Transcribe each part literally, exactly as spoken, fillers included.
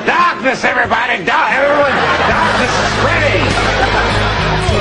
Darkness, everybody! Dark, everyone! Darkness is ready!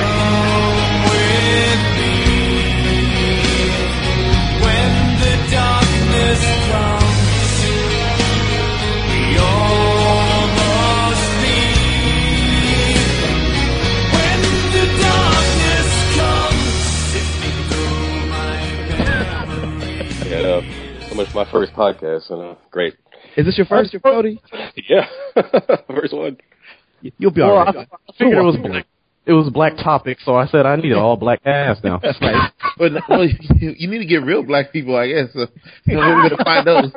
Yeah, uh, so much my first podcast, and uh, great. Is this your first, your Cody? Yeah, first one. You'll be well, all right. I, I figured it was black, it was black topic, so I said I need an all black cast now. That's right. But well, you, you need to get real black people, I guess. So, you know, we're gonna find those.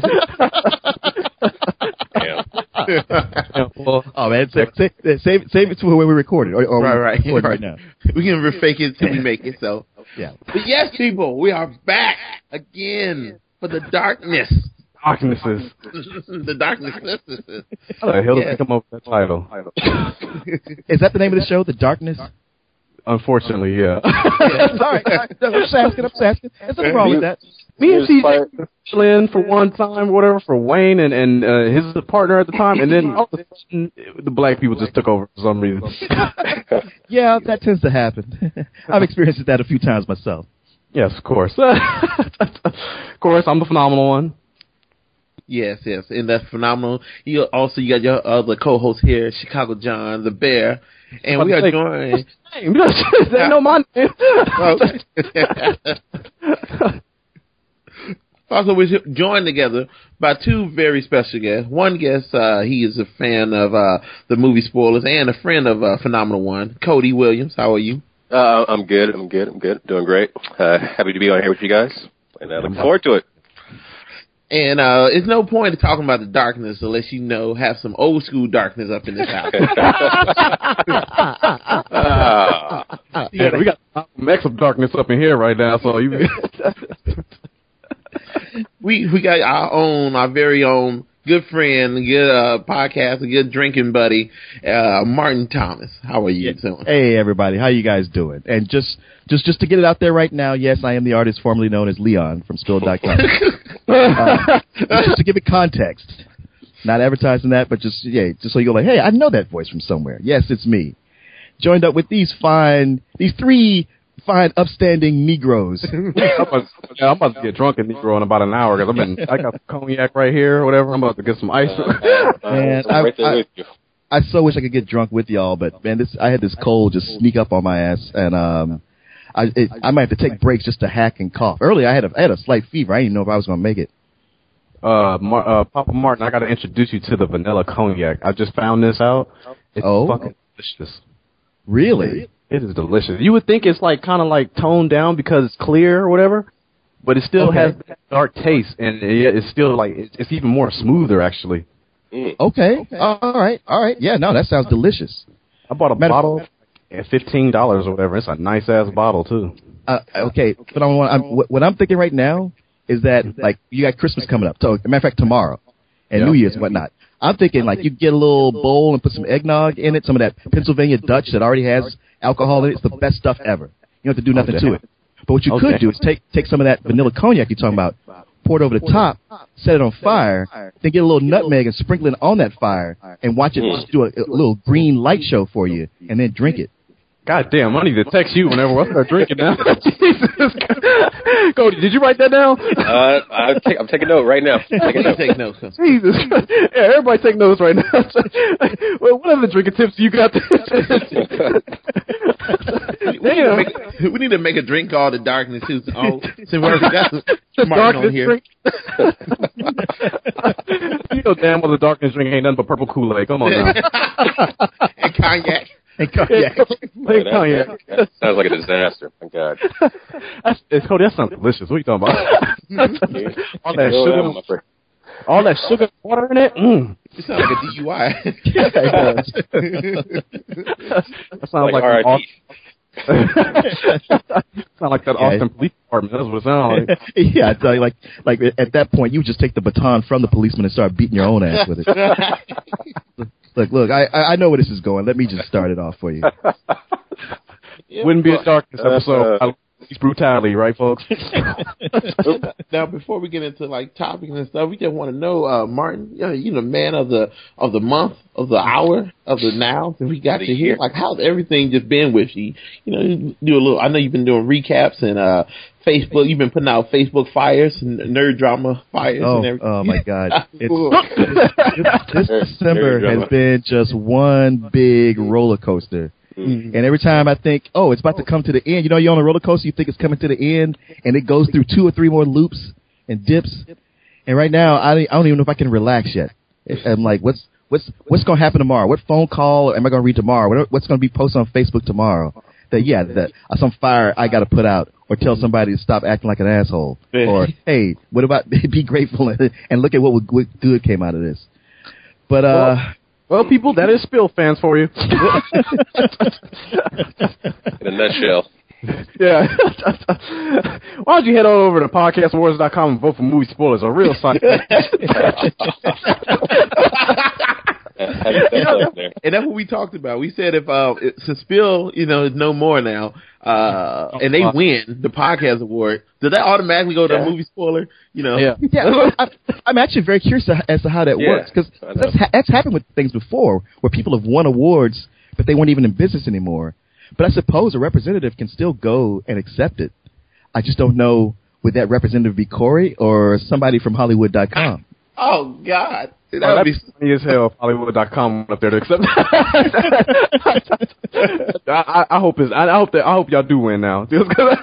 Yeah. Yeah, well, Oh man, save, save, save, save it to when we record it, or, or right, we right, record right. right now. We can fake it till we make it. So, Yeah. but yes, people, we are back again for the darkness. darknesses. The darkness. How the hell did Yeah. we come up with that title? Is that the name of the show, The Darkness? Unfortunately, yeah. Yeah. Sorry, I'm just asking. I'm just asking. There's nothing wrong with that. Me and C J fill in for one time, whatever, for Wayne and, and uh, his partner at the time, and then all of a sudden, the black people just took over for some reason. Yeah, that tends to happen. I've experienced that a few times myself. Yes, of course. Of course, I'm the phenomenal one. Yes, yes, and that's phenomenal. You also you got your other co-host here, Chicago John, the Bear, and we are Say, joined. They know my name. Also, we're joined together by two very special guests. One guest, uh, he is a fan of uh, the movie spoilers and a friend of uh, Phenomenal One, Cody Williams. How are you? Uh, I'm good. I'm good. I'm good. Doing great. Uh, happy to be on here with you guys, and I look forward to it. And uh, it's no point in talking about the darkness unless you know have some old school darkness up in this house. Ah. Yeah, we got some extra darkness up in here right now, so you. we we got our own, our very own good friend, good uh, podcast, a good drinking buddy, uh, Martin Thomas. How are you doing? Hey everybody, how you guys doing? And just just just to get it out there right now, yes, I am the artist formerly known as Leon from Spill dot com. uh, just to give it context, not advertising that, but just yeah, just so you go like, hey, I know that voice from somewhere. Yes, it's me. Joined up with these fine, these three fine, upstanding Negroes. I'm, about, yeah, I'm about to get drunk in Negro in about an hour because I've been. I got some cognac right here, or whatever. I'm about to get some ice. Man, I'm right there I, with you. I so wish I could get drunk with y'all, but man, this I had this cold just sneak up on my ass, and um, I it, I might have to take breaks just to hack and cough. Earlier, I had a I had a slight fever. I didn't even know if I was going to make it. Uh, Mar- uh, Papa Martin, I got to introduce you to the vanilla cognac. I just found this out. It's Oh? fucking delicious. Really? It is delicious. You would think it's like kind of like toned down because it's clear or whatever, but it still Okay. has that dark taste, and it, it's still like it's, it's even more smoother actually. Mm. Okay. okay. All right. All right. Yeah. No, that sounds delicious. I bought a Matter- bottle at fifteen dollars or whatever. It's a nice ass bottle too. Uh, okay. But I'm, I'm, what what I'm thinking right now is that like you got Christmas coming up. So, as a matter of fact, tomorrow and Yeah. New Year's and whatnot. I'm thinking like you get a little bowl and put some eggnog in it, some of that Pennsylvania Dutch that already has alcohol in it. It's the best stuff ever. You don't have to do nothing Okay. to it. But what you Okay. could do is take take some of that vanilla cognac you're talking about, pour it over the top, set it on fire, then get a little nutmeg and sprinkle it on that fire, and watch it just do a, a little green light show for you, and then drink it. God damn, I need to text you whenever I start drinking now. Jesus. Cody, did you write that down? Uh, I'll take, I'm taking note right now. Taking note. Take notes. Jesus. Yeah, everybody take notes right now. Well, what other drinking tips you got? We need, to Damn. make, we need to make a drink called the Darkness too. Oh, since we already got The Martin on darkness here. drink. You know damn well the darkness drink ain't nothing but purple Kool-Aid. Come on now. And cognac. And cognac. Hey, cognac. That, that sounds like a disaster. Thank God. That's, it's, Cody, that sounds delicious. What are you talking about? all that Oh, sugar, my friend. all that sugar, and water in it. Mm. You sound like a D U I. Yeah, it does. That sounds like, Like an R I P. Austin, sound like that Yeah. Austin Police Department. That's what it sounds like. Yeah, I tell you, like, like at that point, you would just take the baton from the policeman and start beating your own ass with it. Look, look, I, I I know where this is going. Let me just start it off for you. Yeah, Wouldn't be well, a darkness uh, episode. uh, police brutality, right, folks? Now, before we get into like topics and stuff, we just want to know, uh, Martin, you know, you the man of the of the month, of the hour, of the now that we got to hear. Like, how's everything just been with you? You know, you do a little. I know you've been doing recaps and uh, Facebook. You've been putting out Facebook fires and nerd drama fires Oh, and everything. oh my God! It's, Cool. this December Very has been just one big roller coaster. Mhm. And every time I think, oh, it's about to come to the end, you know, you're on a roller coaster, you think it's coming to the end, and it goes through two or three more loops and dips. And right now, I, I don't even know if I can relax yet. I'm like, what's what's what's going to happen tomorrow? What phone call am I going to read tomorrow? What, what's going to be posted on Facebook tomorrow? That yeah, that uh, some fire I got to put out, or tell somebody to stop acting like an asshole, or hey, what about be grateful and, and look at what, what good came out of this. But uh. Well, people, that is Spill fans for you. In a nutshell. Yeah. Why don't you head on over to podcast awards dot com and vote for Movie Spoilers, a real site. You know, and that's what we talked about. We said if uh, since Spill, you know, is no more now, uh, and they win the podcast award, does that automatically go to Yeah. a movie spoiler? You know, Yeah. Yeah, I, I'm actually very curious as to how that Yeah, works, because I know. that's, ha- that's happened with things before, where people have won awards, but they weren't even in business anymore. But I suppose a representative can still go and accept it. I just don't know, would that representative be Corey or somebody from Hollywood dot com? Oh God, that Oh, would be. that'd be funny as hell if Hollywood dot com went up there to accept. I, I, I hope it's. I, I hope that. I hope y'all do win now. Just 'cause-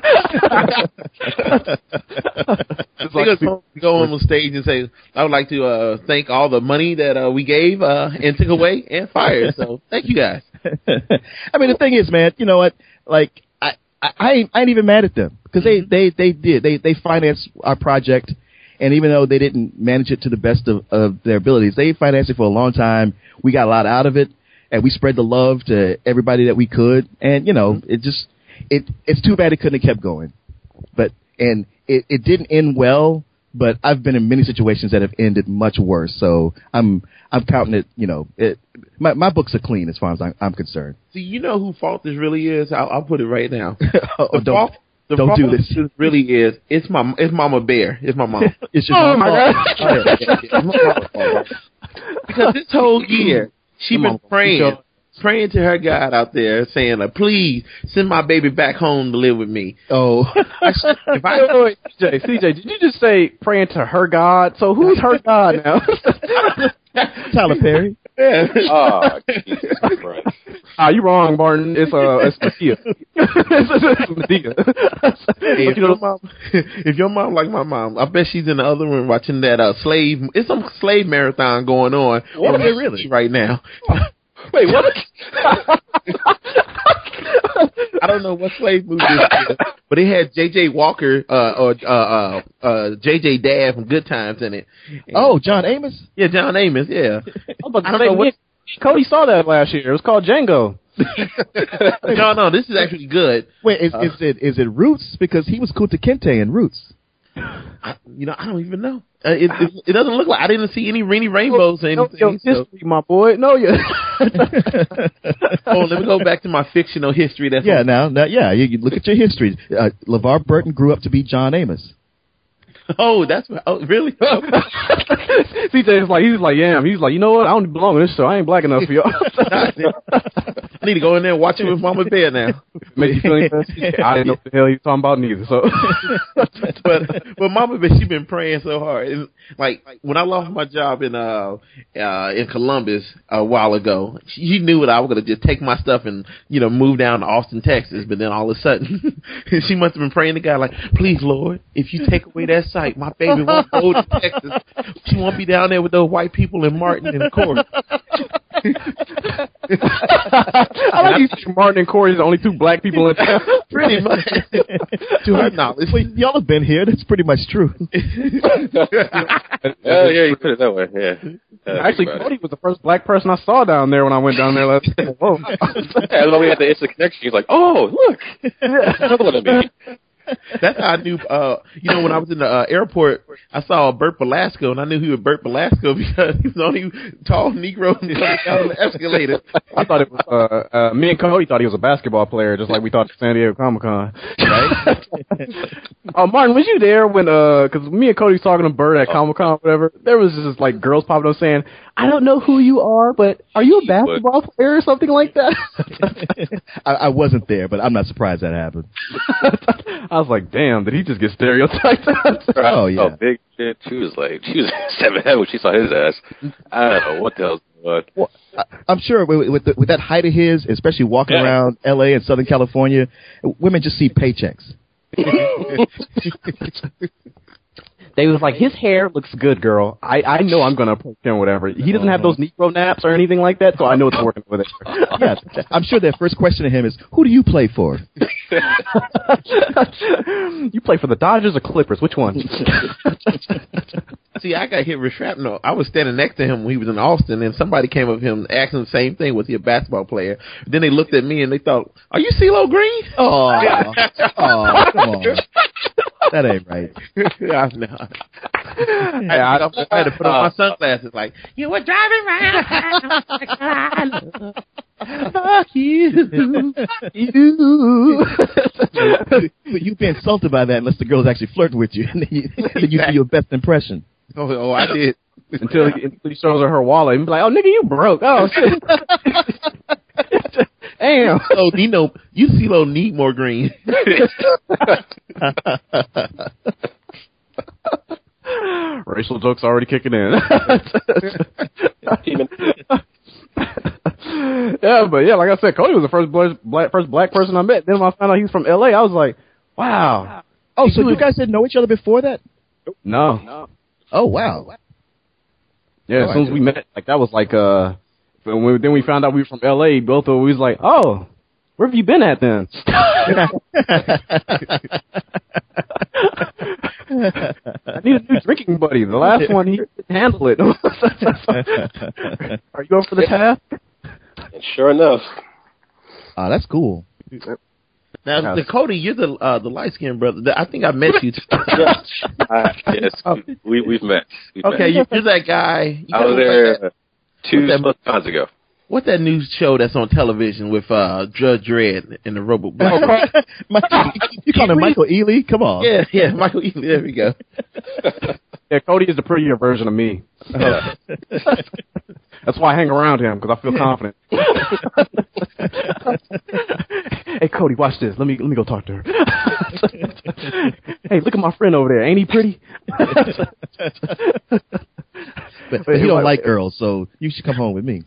Just They like- go go on the stage and say, "I would like to uh, thank all the money that uh, we gave uh, and took away and fired." So thank you guys. I mean, the thing is, man, you know what? Like, I, I, I ain't, I ain't even mad at them, because they, they, they did. They, they financed our project. And even though they didn't manage it to the best of, of their abilities, they financed it for a long time. We got a lot out of it, and we spread the love to everybody that we could. And, you know, it just, it, it's too bad it couldn't have kept going. But, and it, it didn't end well, but I've been in many situations that have ended much worse. So I'm, I'm counting it, you know, it, my, my books are clean as far as I'm, I'm concerned. See, you know who fault this really is? I'll, I'll put it right now. oh, The don't, fault, the don't fault do this. really is it's my it's Mama Bear. It's my mom. It's your Oh, my mom's God. fault. Because this whole year she Come been on, praying, Michelle. praying to her God out there, saying, uh, "Please send my baby back home to live with me." Oh. If I, Wait, wait, wait, C J, C J, did you just say praying to her God? So who's her God now? Tyler Perry. yeah. Oh, Jesus Christ. Ah, you wrong, Martin. It's uh, it's Medea. It's Medea. Hey, But if you know, your mom, if your mom like my mom, I bet she's in the other room watching that uh, slave. It's some slave marathon going on. What? on Is it really? right now? wait, what? I don't know what slave movie this is, but it had J J Walker uh, or uh, uh, uh, J J Dad from Good Times in it. And- Oh, John Amos? yeah, John Amos. Yeah, I'm about to I don't say, know what- Cody saw that last year. It was called Django. no, no, this is actually good. Wait, is, is it is it Roots? Because he was Kunta Kinte in Roots. I, you know, I don't even know. Uh, it, it, it doesn't look like I didn't see any rainy rainbows or Know anything. your so- history, my boy. No, you. oh, let me go back to my fictional history. That's Yeah, on- now, now yeah, you, you look at your history. Uh, LeVar Burton grew up to be John Amos. Oh, that's oh, really. C J is like, he's like, yeah, he's like, you know what? I don't belong in this show. I ain't black enough for y'all. I need to go in there and watch it with Mama Bear now. Make you feel anything? I didn't know what the hell he was talking about neither. So, but but Mama Bear, she been praying so hard. And like when I lost my job in uh uh in Columbus a while ago, she knew that I was gonna just take my stuff and you know move down to Austin, Texas. But then all of a sudden, she must have been praying to God like, please, Lord, if you take away that site, my baby won't go to Texas. She won't be down there with those white people in Martin and Corey. I like you say Martin and Corey's the only two black people in town. Pretty much, to her knowledge. Well, y'all have been here. That's pretty much true. Oh, yeah, you put it that way. Yeah. Uh, Actually, think about Cody was the first black person I saw down there when I went down there last. Whoa! it. Yeah, when we had the instant connection, he's like, "Oh, look, another one of me." That's how I knew. Uh, you know, when I was in the uh, airport, I saw Burt Belasco, and I knew he was Burt Belasco because he was the only tall Negro coming down the escalator. I thought it was. Uh, uh, me and Cody thought he was a basketball player, just like we thought San Diego Comic Con. Right? uh, Martin, was you there when? Because me and Cody was talking to Burt at Comic Con, whatever. There was just like girls popping up saying, "I don't know who you are, but are you a basketball what? player or something like that?" I, I wasn't there, but I'm not surprised that happened. I was like, damn, did he just get stereotyped? Oh, yeah. Oh, big shit. She was like, she was seven head when she saw his ass. I don't know what the hell's going on. Well, I, I'm sure with, with, the, with that height of his, especially walking yeah. around L A and Southern California, women just see paychecks. They was like, his hair looks good, girl. I, I know I'm going to approach him, whatever. He doesn't have those Negro naps or anything like that, so I know it's working with it. Yeah, I'm sure their first question to him is, who do you play for? You play for the Dodgers or Clippers? Which one? See, I got hit with shrapnel. I was standing next to him when he was in Austin, and somebody came up to him asking the same thing, was he a basketball player? Then they looked at me, and they thought, are you CeeLo Green? Oh, oh, come on. That ain't right. I know. Hey, I, I had to put on my sunglasses like, you were driving around. Fuck you. You. But you've been insulted by that unless the girl's actually flirting with you. And then you, then you do your best impression. Oh, oh I did. Until he, until he shows her her wallet and be like, oh, nigga, you broke. Oh, shit. Damn. Oh, you know, you CeeLo need more green. Racial jokes already kicking in. Yeah, but yeah, like I said, Cody was the first black, first black person I met. Then when I found out he was from L A, I was like, wow. Oh, so you guys didn't know each other before that? No. no. Oh, wow. Yeah, as soon as we met, like that was like, uh, when we, then we found out we were from L A, both of us, we was like, oh, where have you been at then? I need a new drinking buddy. The last one, he didn't handle it. Are you going for the task? And sure enough. Oh, that's cool. Now, the Cody, you're the uh, the light skinned brother. I think I met you. yes, uh, yes we we've met. We've okay, met. You're that guy. You I was there like two months ago. What's that new show that's on television with uh, Judge Dredd and the robot? You call him Michael Ealy? Come on. Yeah, yeah, Michael Ealy. There we go. Yeah, Cody is the prettier version of me. Uh, that's why I hang around him, because I feel confident. Hey, Cody, watch this. Let me let me go talk to her. Hey, look at my friend over there. Ain't he pretty? But, but he don't like girls, so you should come home with me.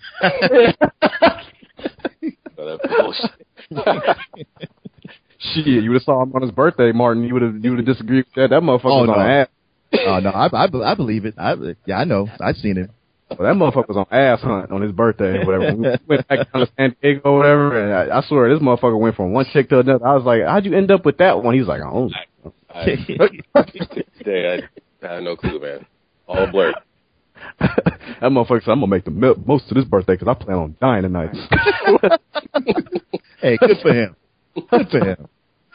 Shit, you would have saw him on his birthday, Martin. You would have you would have disagreed with that. That motherfucker oh, was no. on ass. Oh no, I, I, I believe it. I, yeah, I know. I've seen it. Well, that motherfucker was on ass hunt on his birthday or whatever. We went back down to San Diego or whatever, and I, I swear this motherfucker went from one chick to another. I was like, how'd you end up with that one? He's like, I don't know. I, I, I, I have no clue, man. All blurred. That motherfucker said, I'm going to make the milk most of this birthday because I plan on dying tonight. Hey, good for him. Good for him.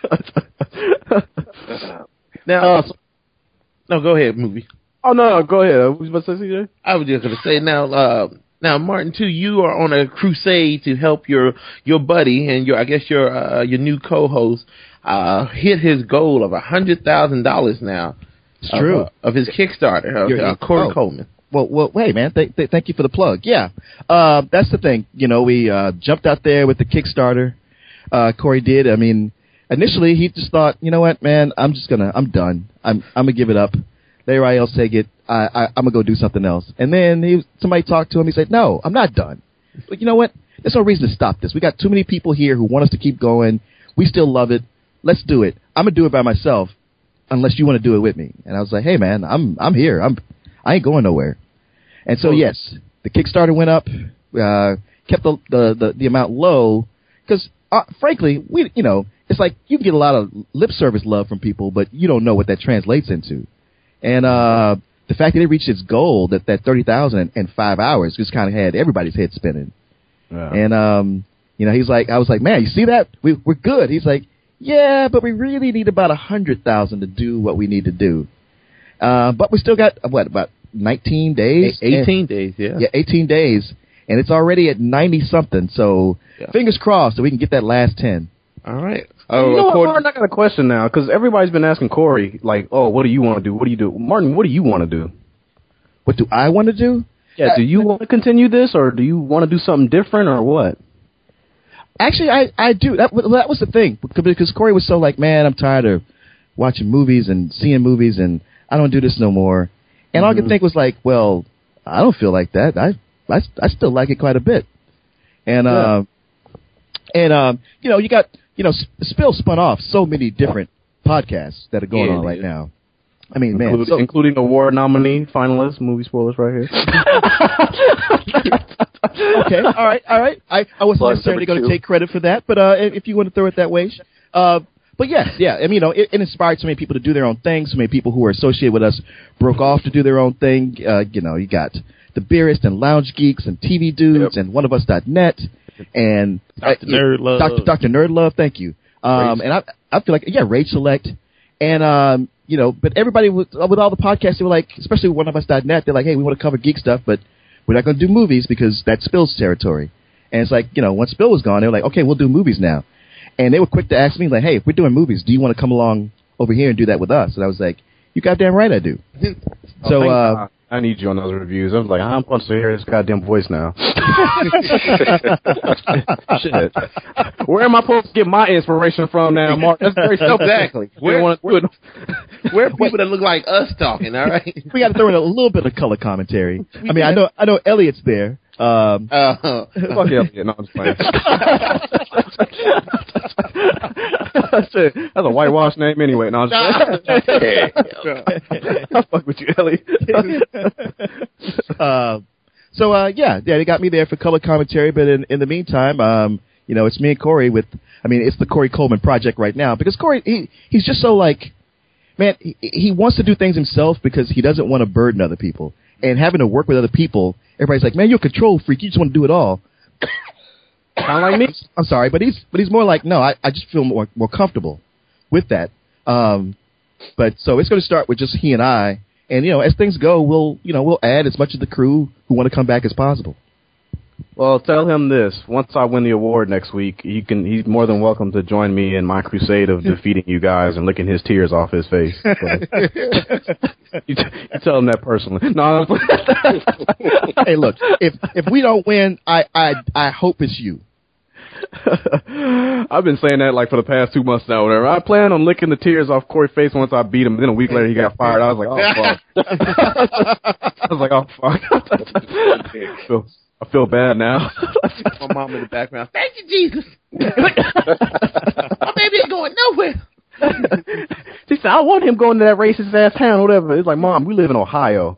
Now, uh, no, go ahead, movie. Oh, no, no, go ahead. What was you about to say, C J? I was just going to say, now, uh, now, Martin, too, you are on a crusade to help your your buddy and your, I guess, your uh, your new co-host uh, hit his goal of one hundred thousand dollars now. It's true. Of, uh, of his Kickstarter, of uh, Corey oh. Coleman. Well, well, hey, man, th- th- thank you for the plug. Yeah, uh, that's the thing. You know, we uh, jumped out there with the Kickstarter. Uh, Corey did. I mean, initially he just thought, you know what, man, I'm just gonna, I'm done. I'm, I'm gonna give it up. Let everybody else take it. I, I, I'm gonna go do something else. And then he, somebody talked to him. He said, no, I'm not done. But you know what? There's no reason to stop this. We got too many people here who want us to keep going. We still love it. Let's do it. I'm gonna do it by myself, unless you want to do it with me. And I was like, hey, man, I'm, I'm here. I'm, I ain't going nowhere. And so, yes, the Kickstarter went up, uh, kept the, the, the, the amount low, because, uh, frankly, we, you know, it's like you can get a lot of lip service love from people, but you don't know what that translates into. And uh, the fact that it reached its goal, that, that thirty thousand in five hours, just kind of had everybody's head spinning. Yeah. And, um, you know, he's like, I was like, man, you see that? We, we're good. He's like, yeah, but we really need about a hundred thousand to do what we need to do. Uh, but we still got what about nineteen days, eighteen days, yeah, yeah, eighteen days, and it's already at ninety something. So yeah. fingers crossed that we can get that last ten. All right. Oh, you know what, according- Martin, I got a question now because everybody's been asking Corey, like, oh, what do you want to do? What do you do, Martin? What do you want to do? What do I want to do? Yeah, do you want to continue this, or do you want to do something different, or what? Actually, I, I do. That, that was the thing, because Corey was so like, man, I'm tired of watching movies and seeing movies, and I don't do this no more. And mm-hmm. all I could think was like, well, I don't feel like that. I I, I still like it quite a bit. And, yeah. um, and um, you know, you got, you know, Spill spun off so many different podcasts that are going yeah, on right yeah. now. I mean, Include, man. So, including award nominee, finalist, movie spoilers right here. Okay, all right, all right. I, I wasn't Plus necessarily going to take credit for that, but uh, if you want to throw it that way. Uh, but yes, yeah, I mean, you know, it, it inspired so many people to do their own thing. So many people who were associated with us broke off to do their own thing. Uh, you know, you got the Beerist and Lounge Geeks and T V Dudes yep. and one of us dot net and Doctor Uh, Nerd Love. Doctor Doctor Nerd Love, thank you. Um, and I I feel like, yeah, Rage Select. And, um, you know, but everybody with, with all the podcasts, they were like, especially one of us dot net, they're like, hey, we want to cover geek stuff, but we're not going to do movies because that's Spill's territory. And it's like, you know, once Spill was gone, they were like, okay, we'll do movies now. And they were quick to ask me, like, hey, if we're doing movies, do you want to come along over here and do that with us? And I was like, you goddamn right I do. oh, so, uh, I need you on those reviews. I was like, I'm supposed to hear this goddamn voice now. Shit. Where am I supposed to get my inspiration from now, Mark? That's very exactly. Where, where, where, where are people that look like us talking, all right? We got to throw in a little bit of color commentary. We I mean, I know I know Elliot's there. Um, uh, fuck Elliot. No, I'm just playing. That's a whitewash name anyway. No, I'm just playing. I'll fuck with you, Elliot. uh, so, uh, yeah, yeah, they got me there for color commentary, but in, in the meantime, um, you know, it's me and Corey with, I mean, it's the Corey Coleman Project right now, because Corey, he, he's just so like, man, he, he wants to do things himself because he doesn't want to burden other people. And having to work with other people, everybody's like, man, you're a control freak, you just want to do it all. Kind of like me. I'm sorry, but he's but he's more like, no, I, I just feel more more comfortable with that. Um, but so it's going to start with just he and I, and you know, as things go, we'll you know we'll add as much of the crew who want to come back as possible. Well, tell him this: once I win the award next week, he can he's more than welcome to join me in my crusade of defeating you guys and licking his tears off his face. So, you, t- you tell him that personally. No. Hey, look, if if we don't win, I I I hope it's you. I've been saying that like for the past two months now. Whatever. I plan on licking the tears off Corey's face once I beat him. Then a week later he got fired. I was like, oh fuck. I was like, oh fuck. so, I feel bad now. My mom in the background. Thank you, Jesus. My baby ain't going nowhere. She said, I want him going to that racist ass town, whatever. It's like, Mom, we live in Ohio.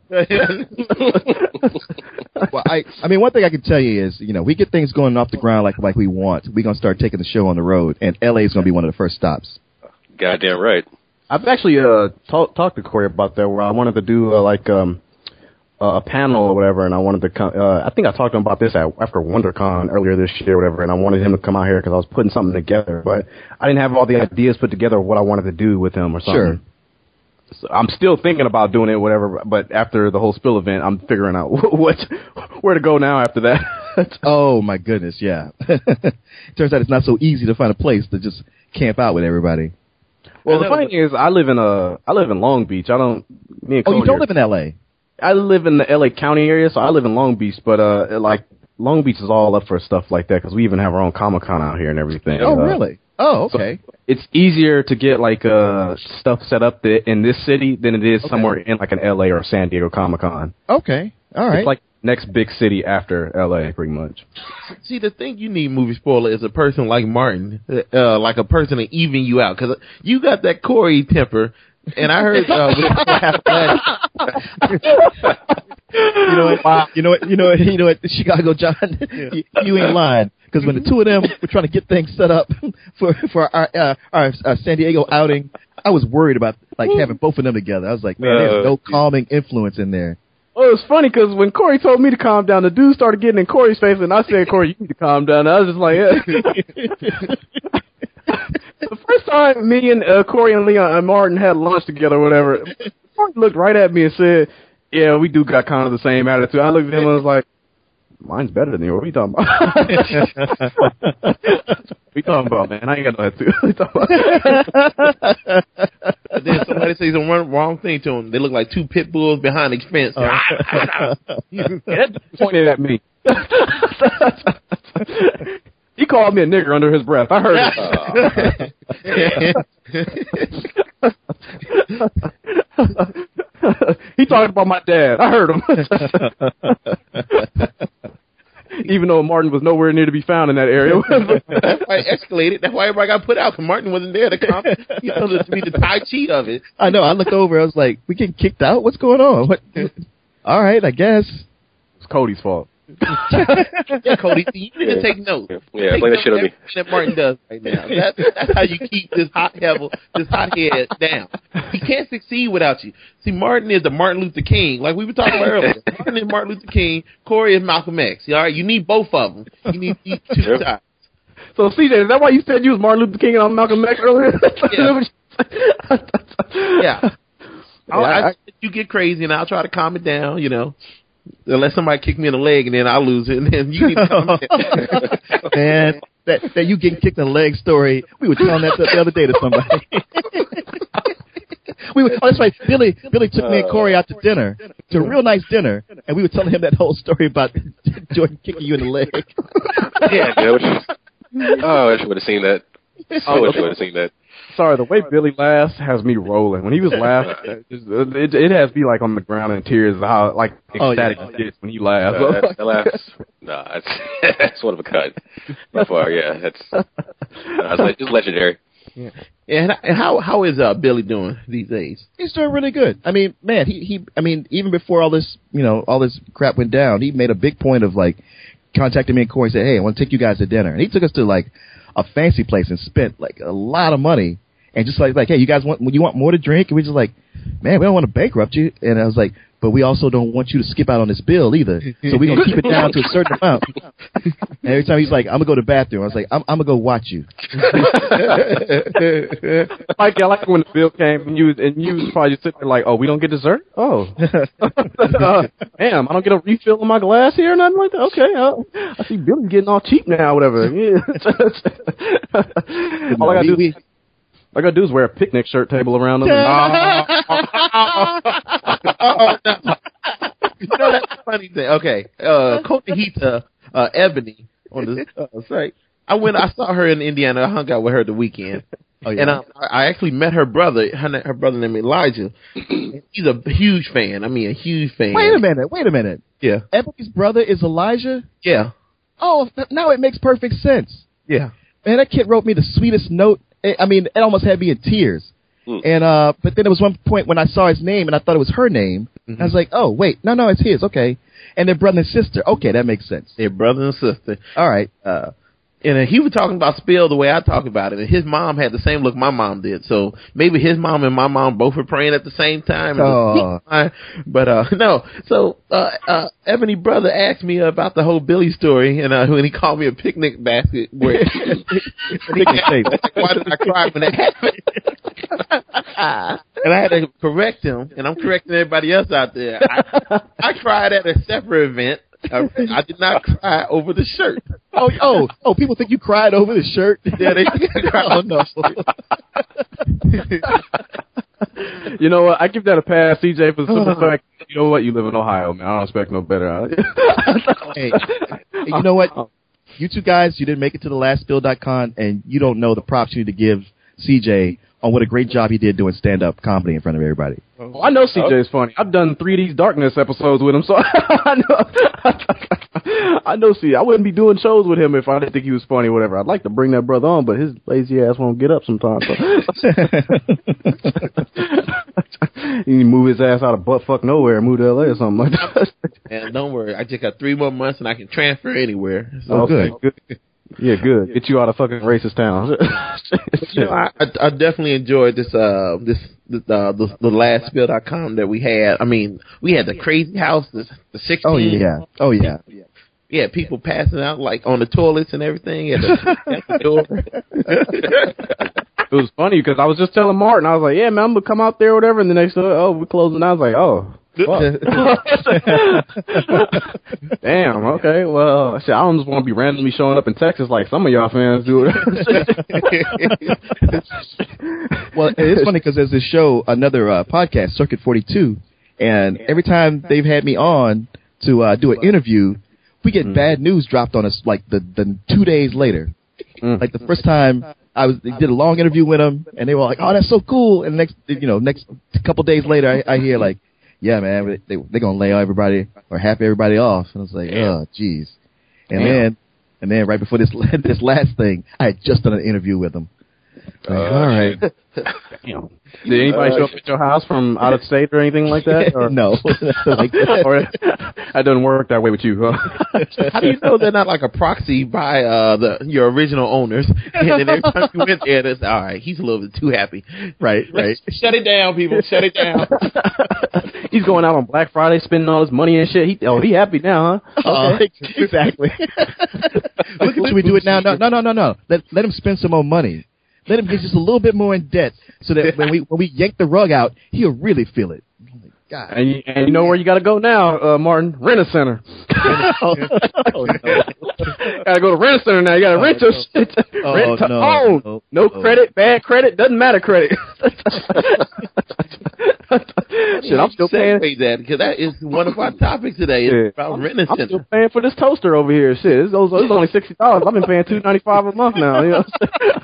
Well, I, I mean, one thing I can tell you is, you know, we get things going off the ground like like we want. We're going to start taking the show on the road, and L A is going to be one of the first stops. Goddamn right. I've actually uh, talk, talked to Corey about that, where I wanted to do, uh, like, um, Uh, a panel or whatever, and I wanted to come. Uh, I think I talked to him about this at, after WonderCon earlier this year, or whatever. And I wanted him to come out here because I was putting something together, but I didn't have all the ideas put together of what I wanted to do with him or something. Sure. So I'm still thinking about doing it, whatever. But after the whole Spill event, I'm figuring out what where to go now after that. Oh my goodness, yeah. Turns out it's not so easy to find a place to just camp out with everybody. Well, the funny thing is, I live in a I live in Long Beach. I don't. Me and oh, you don't are, live in L A. I live in the L A County area, so I live in Long Beach, but uh, like Long Beach is all up for stuff like that because we even have our own Comic-Con out here and everything. Oh, uh, really? Oh, okay. So it's easier to get like uh stuff set up th- in this city than it is okay. somewhere in like an L A or San Diego Comic-Con. Okay, all right. It's like next big city after L A, pretty much. See, the thing you need, Movie Spoiler, is a person like Martin, uh, like a person to even you out, because you got that Corey temper. And I heard, uh, you know what, wow. you know what, you know what, you know what, Chicago John, yeah. you, you ain't lying. Because when the two of them were trying to get things set up for for our uh, our uh, San Diego outing, I was worried about like having both of them together. I was like, man, uh, there's no calming influence in there. Well, it was funny because when Corey told me to calm down, the dude started getting in Corey's face, and I said, Corey, you need to calm down. And I was just like, yeah. The first time me and uh, Corey and Leon and Martin had lunch together or whatever, Martin looked right at me and said, yeah, we do got kind of the same attitude. I looked at him and was like, mine's better than yours. What are you talking about? What are you talking about, man? I ain't got no attitude. What are you talking about? Then somebody says the wrong, wrong thing to them. They look like two pit bulls behind the fence. Uh, that pointed at me. He called me a nigger under his breath. I heard it. He talked about my dad. I heard him. Even though Martin was nowhere near to be found in that area. That's why it escalated. That's why everybody got put out, because Martin wasn't there to come, you know, to be the Tai Chi of it. I know. I looked over. I was like, we getting kicked out? What's going on? What? All right, I guess. It's Cody's fault. Yeah, Cody, you need to take notes. Yeah, take play that notes shit on of me. everything that Martin does right now. That, that's how you keep this hot devil, this hot head down. He can't succeed without you. See, Martin is the Martin Luther King, like we were talking about earlier. Martin is Martin Luther King. Corey is Malcolm X. All right, you need both of them. You need, you need two Yep. sides. So, C J, is that why you said you was Martin Luther King and I'm Malcolm X earlier? Yeah. Yeah. I'll, Yeah, I, I- you get crazy, and I'll try to calm it down, you know. Unless somebody kick me in the leg, and then I'll lose it, and then you need to calm it down. Man, that, that you getting kicked in the leg story, we were telling that the, the other day to somebody. we were, oh, that's right. Billy Billy took me and Corey out to dinner, to a real nice dinner, and we were telling him that whole story about Jordan kicking you in the leg. Yeah, man. Which, oh, I wish you would have seen that. I wish you would have seen that. Sorry, the way Billy laughs has me rolling. When he was laughing, it, it has me like on the ground in tears. How like ecstatic Oh, yeah. he gets when he laughs. Uh, that, that laughs. No, that's that's one of a cut. By far, yeah. That's that's like just legendary. Yeah. And, and how how is uh, Billy doing these days? He's doing really good. I mean, man, he, he, I mean, even before all this, you know, all this crap went down, he made a big point of like contacting me and Corey and said, hey, I want to take you guys to dinner. And he took us to like a fancy place and spent like a lot of money. And just like, like, hey, you guys want, you want more to drink? And we just like, man, we don't want to bankrupt you. And I was like, but we also don't want you to skip out on this bill either. So we're going to keep it down to a certain amount. And every time he's like, I'm going to go to the bathroom. I was like, I'm, I'm going to go watch you. Like, I like when the bill came and you, and you was probably just sitting there like, oh, we don't get dessert? Oh. uh, damn, I don't get a refill in my glass here or nothing like that? Okay. Uh, I see Billy's getting all cheap now, whatever. Yeah. all I got to do is... All I gotta do is wear a picnic shirt table around them. Oh, no. You know, that's the funny thing. Okay, uh, Kotahita, uh, Ebony on the uh, site. I went, I saw her in Indiana. I hung out with her the weekend. Oh, yeah. And I, I actually met her brother, her, her brother named Elijah. He's a huge fan. I mean, a huge fan. Wait a minute. Wait a minute. Yeah. Ebony's brother is Elijah? Yeah. Oh, now it makes perfect sense. Yeah. Man, that kid wrote me the sweetest note. I mean, it almost had me in tears. Mm. And uh, but then there was one point when I saw his name and I thought it was her name. Mm-hmm. I was like, oh wait, no, no, it's his. Okay, and they're brother and sister. Okay, that makes sense. They're brother and sister. All right. Uh, and uh, he was talking about Spill the way I talk about it, and his mom had the same look my mom did. So maybe his mom and my mom both were praying at the same time. Oh. But uh, no, so uh, uh, Ebony brother asked me about the whole Billy story, and uh, when he called me a picnic basket, where Picnic table. why did I cry when that happened? And I had to correct him, and I'm correcting everybody else out there. I, I cried at a separate event. I, I did not cry over the shirt. Oh, oh, oh! People think you cried over the shirt. Yeah, they think I cried. Oh no! You know what? I give that a pass, C J, for the simple fact, you know what? You live in Ohio, man. I don't expect no better out of you. Hey, hey, you know what? You two guys, you didn't make it to the last spill dot com, and you don't know the props you need to give C J on what a great job he did doing stand-up comedy in front of everybody. Oh, I know C J's funny. I've done three D's Darkness episodes with him, so I know. I know. See, I wouldn't be doing shows with him if I didn't think he was funny or whatever. I'd like to bring that brother on, but his lazy ass won't get up sometimes. So. He need to move his ass out of butt fuck nowhere and move to L A or something like that. And don't worry, I just got three more months and I can transfer anywhere. So Oh, good. good. Yeah, good. Get you out of fucking racist town. You know, I, I, I definitely enjoyed this, uh, this, this uh, the, the last spill dot com that we had. I mean, we had the crazy house, the, the sixteen. Oh yeah. Oh yeah. Yeah, people passing out like on the toilets and everything at the, at the door. it was funny because I was just telling Martin, I was like, yeah, man, I'm gonna come out there or whatever. And the next, oh, we're closing. I was like, oh. Damn. Okay. Well, shit, I don't just want to be randomly showing up in Texas like some of y'all fans do. Well, it's funny because there's this show, another uh, podcast, Circuit forty-two, and every time they've had me on to uh, do an interview, we get mm. bad news dropped on us like the, the two days later. Mm. Like the first time I was, they did a long interview with them, and they were like, "Oh, that's so cool." And next, you know, next couple days later, I, I hear like, "Yeah, man, they they're gonna lay everybody or half everybody off." And I was like, "Oh, jeez." And Damn. then, and then right before this this last thing, I had just done an interview with them. Uh, all right. Damn. Did anybody show up at your house from out of state or anything like that? Or? No. Like that. Or that doesn't work that way with you, huh? How do you know they're not like a proxy by uh, the your original owners? And then every time you went there, it's all right. He's a little bit too happy. Right, right. Shut it down, people. Shut it down. He's going out on Black Friday, spending all his money and shit. He, oh, he happy now, huh? Okay. Uh, exactly. Look, should we do it now? No, no, no, no, no. Let let him spend some more money. Let him get just a little bit more in debt, so that when we when we yank the rug out, he'll really feel it. Oh my God! And you, and you know where you got to go now, uh, Martin? Rent-A-Center. oh, oh, no. Got to go to Rent-A-Center now. You got to rent your shit. Oh, rent to no, own. no, no no. credit, bad credit, doesn't matter credit. Shit, I'm still paying. That because that is one of our topics today. It's yeah. about Rent-A-Center. I'm still paying for this toaster over here. Shit, it's, it's only sixty dollars. I've been paying two ninety five a month now. You know.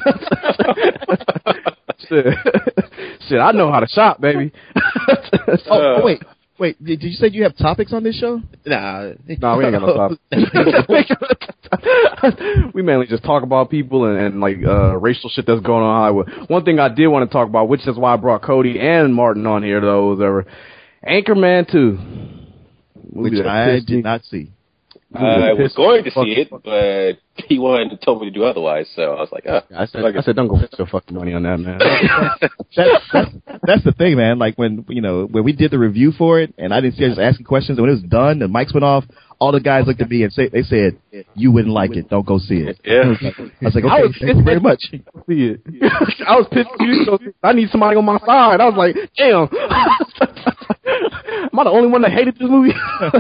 Shit. Shit, I know how to shop, baby. oh, oh, wait, wait. Did you say you have topics on this show? Nah, nah, we ain't got no topics. We mainly just talk about people and, and like uh, racial shit that's going on in Hollywood. One thing I did want to talk about, which is why I brought Cody and Martin on here, though, was ever Anchorman two, which I did not see. I was going to see it, but he wanted to tell me to do otherwise, so I was like, oh. I said, I said don't go spend your fucking money on that, man. that's, that's, that's the thing, man. Like, when, you know, when we did the review for it, and I didn't see I was asking questions, and when it was done, the mics went off, all the guys looked at me and say, they said, you wouldn't like it, don't go see it. Yeah. I was like, I was like okay, was thank you very much. See it. I was pissed for you, so I need somebody on my side. I was like, damn. Am I the only one that hated this movie?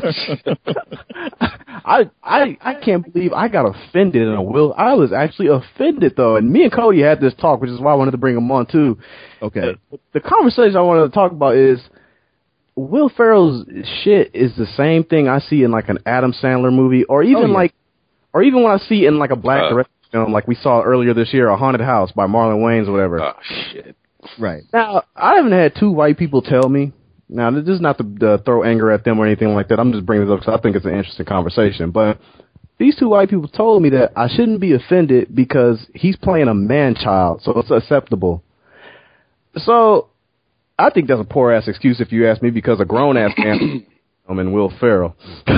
I I I can't believe I got offended in a will. I was actually offended though, and me and Cody had this talk, which is why I wanted to bring him on too. Okay. The, the conversation I wanted to talk about is Will Ferrell's shit is the same thing I see in like an Adam Sandler movie, or even oh, yeah. like, or even when I see in like a black uh, director film, like we saw earlier this year, A Haunted House by Marlon Wayans or whatever. Oh shit! Right. Now I haven't had two white people tell me. Now, this is not to uh, throw anger at them or anything like that. I'm just bringing this up because I think it's an interesting conversation. But these two white people told me that I shouldn't be offended because he's playing a man-child, so it's acceptable. So I think that's a poor-ass excuse if you ask me, because a grown-ass man I'm in Will Ferrell.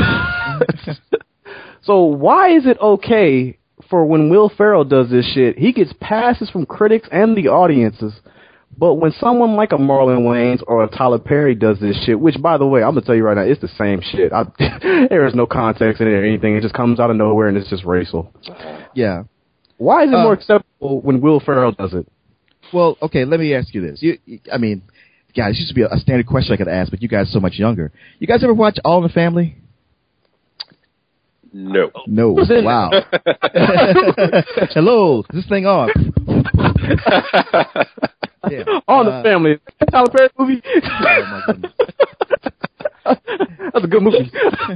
So why is it okay for when Will Ferrell does this shit, he gets passes from critics and the audiences, but when someone like a Marlon Wayans or a Tyler Perry does this shit, which, by the way, I'm going to tell you right now, it's the same shit. I, there is no context in it or anything. It just comes out of nowhere, and it's just racial. Yeah. Why is it uh, more acceptable when Will Ferrell does it? Well, okay, let me ask you this. You, you, I mean, guys, this used to be a, a standard question I could ask, but you guys are so much younger. You guys ever watch All in the Family? No. No. Wow. Hello. Is this thing on? Yeah. On uh, the Family. Tyler Perry movie. Oh my goodness. That's a good movie.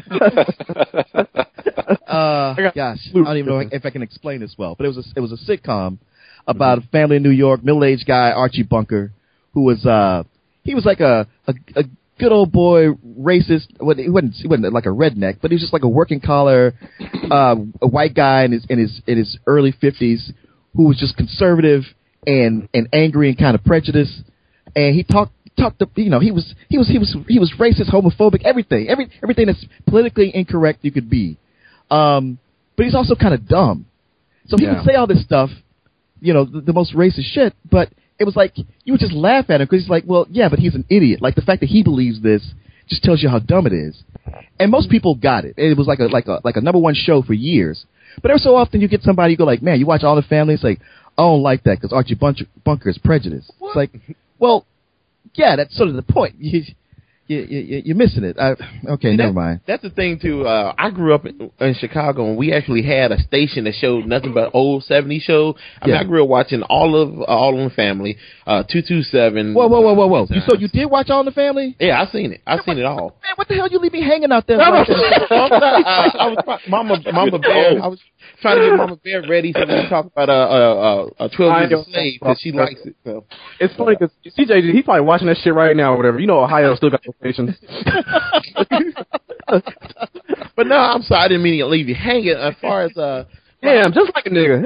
uh, gosh, I don't even know if I can explain this well, but it was a, it was a sitcom about a family in New York, middle-aged guy, Archie Bunker, who was uh he was like a a, a good old boy, racist. Well, he wasn't he wasn't like a redneck, but he was just like a working collar, uh, a white guy in his in his in his early fifties who was just conservative and and angry and kind of prejudiced, and he talked talked to, you know, he was he was he was he was racist, homophobic, everything every everything that's politically incorrect you could be, um but he's also kind of dumb, so he yeah. would say all this stuff, you know, the, the most racist shit, but it was like you would just laugh at him because he's like, well, yeah, but he's an idiot. Like the fact that he believes this just tells you how dumb it is, and most people got it. It was like a like a like a number one show for years. But every so often you get somebody, you go like, man, you watch All in the Family, it's like, I don't like that because Archie Bunker, Bunker is prejudiced. What? It's like, well, yeah, that's sort of the point. You, you, you, you're missing it. I, okay, See, never that, mind. That's the thing, too. Uh, I grew up in, in Chicago, and we actually had a station that showed nothing but old seventies shows. I Yeah. mean, I grew up watching all of uh, All in the Family, uh, two two seven. Whoa, whoa, whoa, whoa, whoa. You, so you did watch All in the Family? Yeah, I've seen it. I've seen it all. Man, what the hell you leave me hanging out there? I, like I was try- Mama, Mama Bear. I was trying to get Mama Bear ready so we can talk about uh, uh, uh, twelve Years a Slave because she likes it. So. It's funny because C J, he's probably watching that shit right now or whatever. You know, Ohio still got locations. But no, I'm sorry. I didn't mean to leave you hanging. As far as uh, Damn, just like a nigga.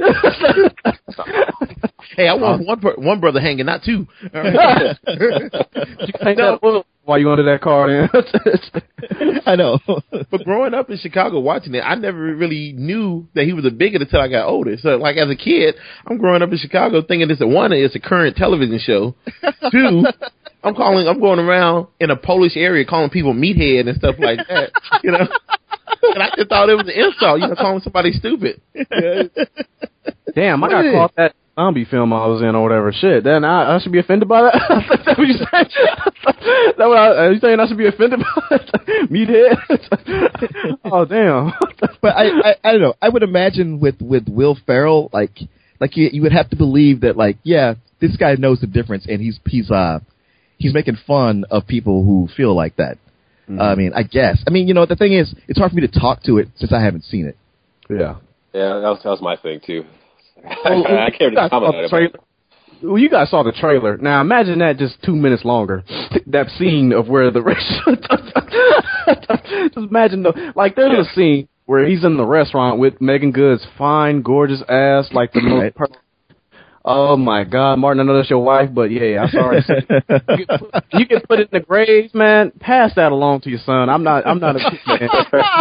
hey, I want one per- one brother hanging, not two. All right. You can hang that up while you under that car, man. I know. But growing up in Chicago watching it, I never really knew that he was a bigot until I got older. So, like, as a kid, I'm growing up in Chicago thinking this, one, it's a current television show. Two, I'm calling, I'm going around in a Polish area calling people meathead and stuff like that, you know? And I just thought it was an insult, you know, calling somebody stupid. Damn, I got caught that zombie film I was in or whatever. Shit, then I, I should be offended by that? That's what you saying? That what I, are you saying I should be offended by that? Meathead? Oh, damn. But I, I, I don't know. I would imagine with, with Will Ferrell, like, like you, you would have to believe that, like, yeah, this guy knows the difference, and he's he's uh he's making fun of people who feel like that. Mm-hmm. I mean, I guess. I mean, you know, the thing is, it's hard for me to talk to it since I haven't seen it. Yeah. Yeah, that was, that was my thing, too. Well, I can't really comment on it. Tra- well, you guys saw the trailer. Now, imagine that just two minutes longer. That scene of where the restaurant... Just imagine, the, like, there's a scene where he's in the restaurant with Megan Good's fine, gorgeous ass, like the most perfect... Oh, my God, Martin, I know that's your wife, but yeah, I'm sorry. you, can put, you can put it in the grave, man. Pass that along to your son. I'm not, I'm not a man.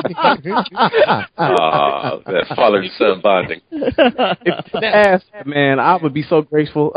Oh, that father and son bonding. If you asked, man, I would be so grateful.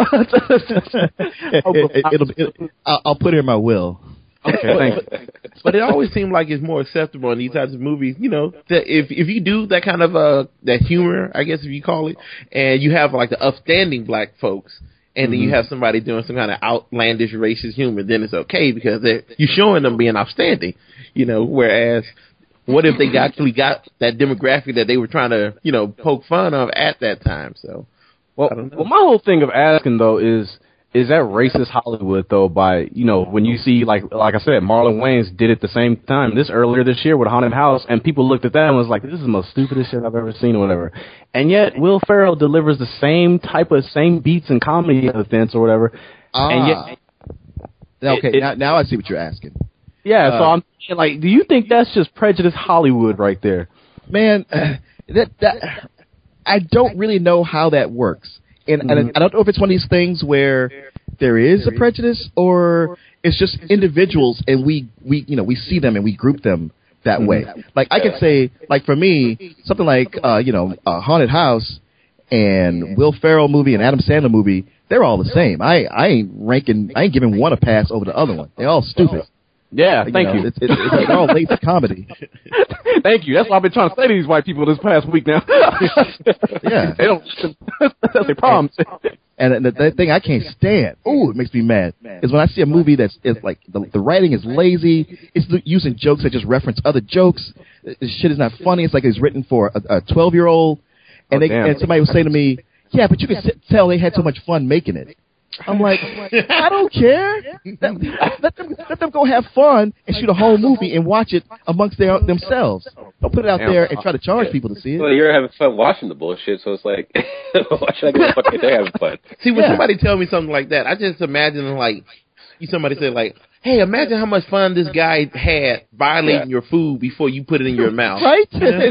it, it'll, it'll, I'll, I'll put it in my will. Okay, thanks. But it always seemed like it's more acceptable in these types of movies, you know, that if if you do that kind of uh that humor, I guess if you call it, and you have like the upstanding black folks, and mm-hmm. then you have somebody doing some kind of outlandish racist humor, then it's okay because you're showing them being outstanding, you know. Whereas, what if they actually got that demographic that they were trying to, you know, poke fun of at that time? So, well, well, my whole thing of asking though is. Is that racist Hollywood though? By you know when you see like like I said, Marlon Wayans did it the same time this earlier this year with Haunted House, and people looked at that and was like, "This is the most stupidest shit I've ever seen," or whatever. And yet Will Ferrell delivers the same type of same beats and comedy events or whatever. Ah. And yet, okay, it, it, now now I see what you're asking. Yeah, uh, so I'm like, do you think that's just prejudice Hollywood right there? Man, uh, that that I don't really know how that works. And, mm-hmm. and I don't know if it's one of these things where there is a prejudice or it's just individuals and we, we you know, we see them and we group them that mm-hmm. way. Like I could say, like for me, something like, uh, you know, a Haunted House and Will Ferrell movie and Adam Sandler movie, they're all the same. I, I ain't ranking, I ain't giving one a pass over the other one. They're all stupid. Yeah, you thank know, you. It's, it's, it's all lazy comedy. Thank you. That's what I've been trying to say to these white people this past week now. Yeah. They don't, that's their problem. And the, the thing I can't stand, ooh, it makes me mad, is when I see a movie that's it's like the, the writing is lazy, it's using jokes that just reference other jokes, the shit is not funny, it's like it's written for a twelve-year-old, and, oh, they, and somebody was saying to me, yeah, but you can tell they had so much fun making it. I'm like, I don't care. Let, let them let them go have fun and shoot a whole movie and watch it amongst their themselves. Don't put it out there and try to charge people to see it. Well, you're having fun watching the bullshit, so it's like, why should I give a fuck if they're having fun? See, when yeah. somebody tell me something like that, I just imagine like, you somebody say like, hey, imagine how much fun this guy had violating yeah. your food before you put it in your mouth. Right?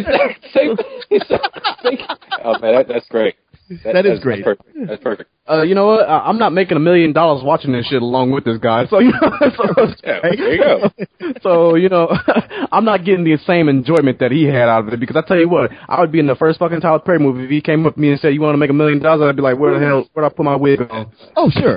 Oh man, that, that's great. That, that is that's, great. That's perfect. That's perfect. Uh, you know what? I, I'm not making a million dollars watching this shit along with this guy. So you know, so, yeah, there you go. So you know, I'm not getting the same enjoyment that he had out of it because I tell you what, I would be in the first fucking Tyler Perry movie if he came up to me and said, "You want to make a million dollars?" I'd be like, "Where the hell? Where'd I put my wig on?" Oh sure.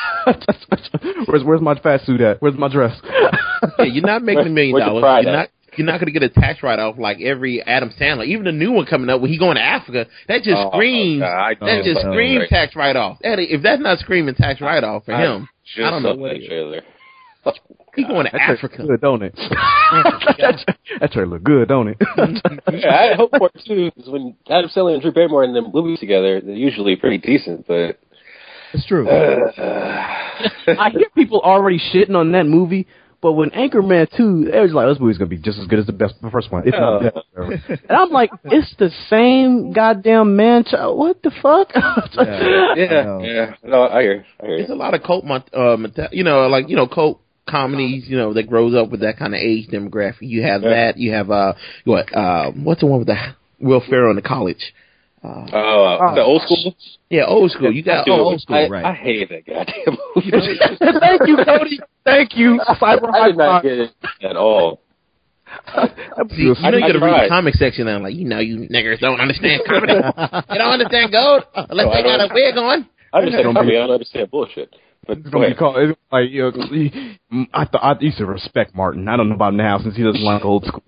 where's Where's my fat suit at? Where's my dress? Hey, you're not making a million Where's dollars. You're not. you're not going to get a tax write-off like every Adam Sandler. Even the new one coming up when he going to Africa, that just Oh, screams. God, that just know. screams Right. tax write-off. That, if that's not screaming tax write-off for him, Just I don't know saw what that it is. trailer. He's going to That Africa. trailer good, don't it? that, that trailer look good, don't it? Yeah, I hope for it too. Because when Adam Sandler and Drew Barrymore in the movies together, they're usually pretty decent. But It's true. I hear people already shitting on that movie, but when Anchorman two, they was like, this movie's gonna be just as good as the best, the first one, if not Yeah. better. And I'm like, it's the same goddamn man child. What the fuck? Yeah. yeah, know. yeah, no, I hear, I hear. There's a lot of cult, mon- uh, meta- you know, like you know, cult comedies, you know, that grows up with that kind of age demographic. You have Yeah. that. You have uh, what? Uh, what's the one with the Will Ferrell in the college? Uh, Oh, uh, the old school. yeah, old school. You got Dude, oh, old school, I, right. I hated that goddamn movie. Thank you, Cody. Thank you. Cyber I high did not five. get it at all. See, you know, you I got to read tried. the comic section and like, you know, you niggers don't understand comedy. You don't understand gold unless No, I they got don't. a wig on. I understand Don't comedy. be- I don't understand bullshit. But It's go gonna be ahead. called, it's like, you know, I thought I used to respect Martin. I don't know about now since he doesn't like old school.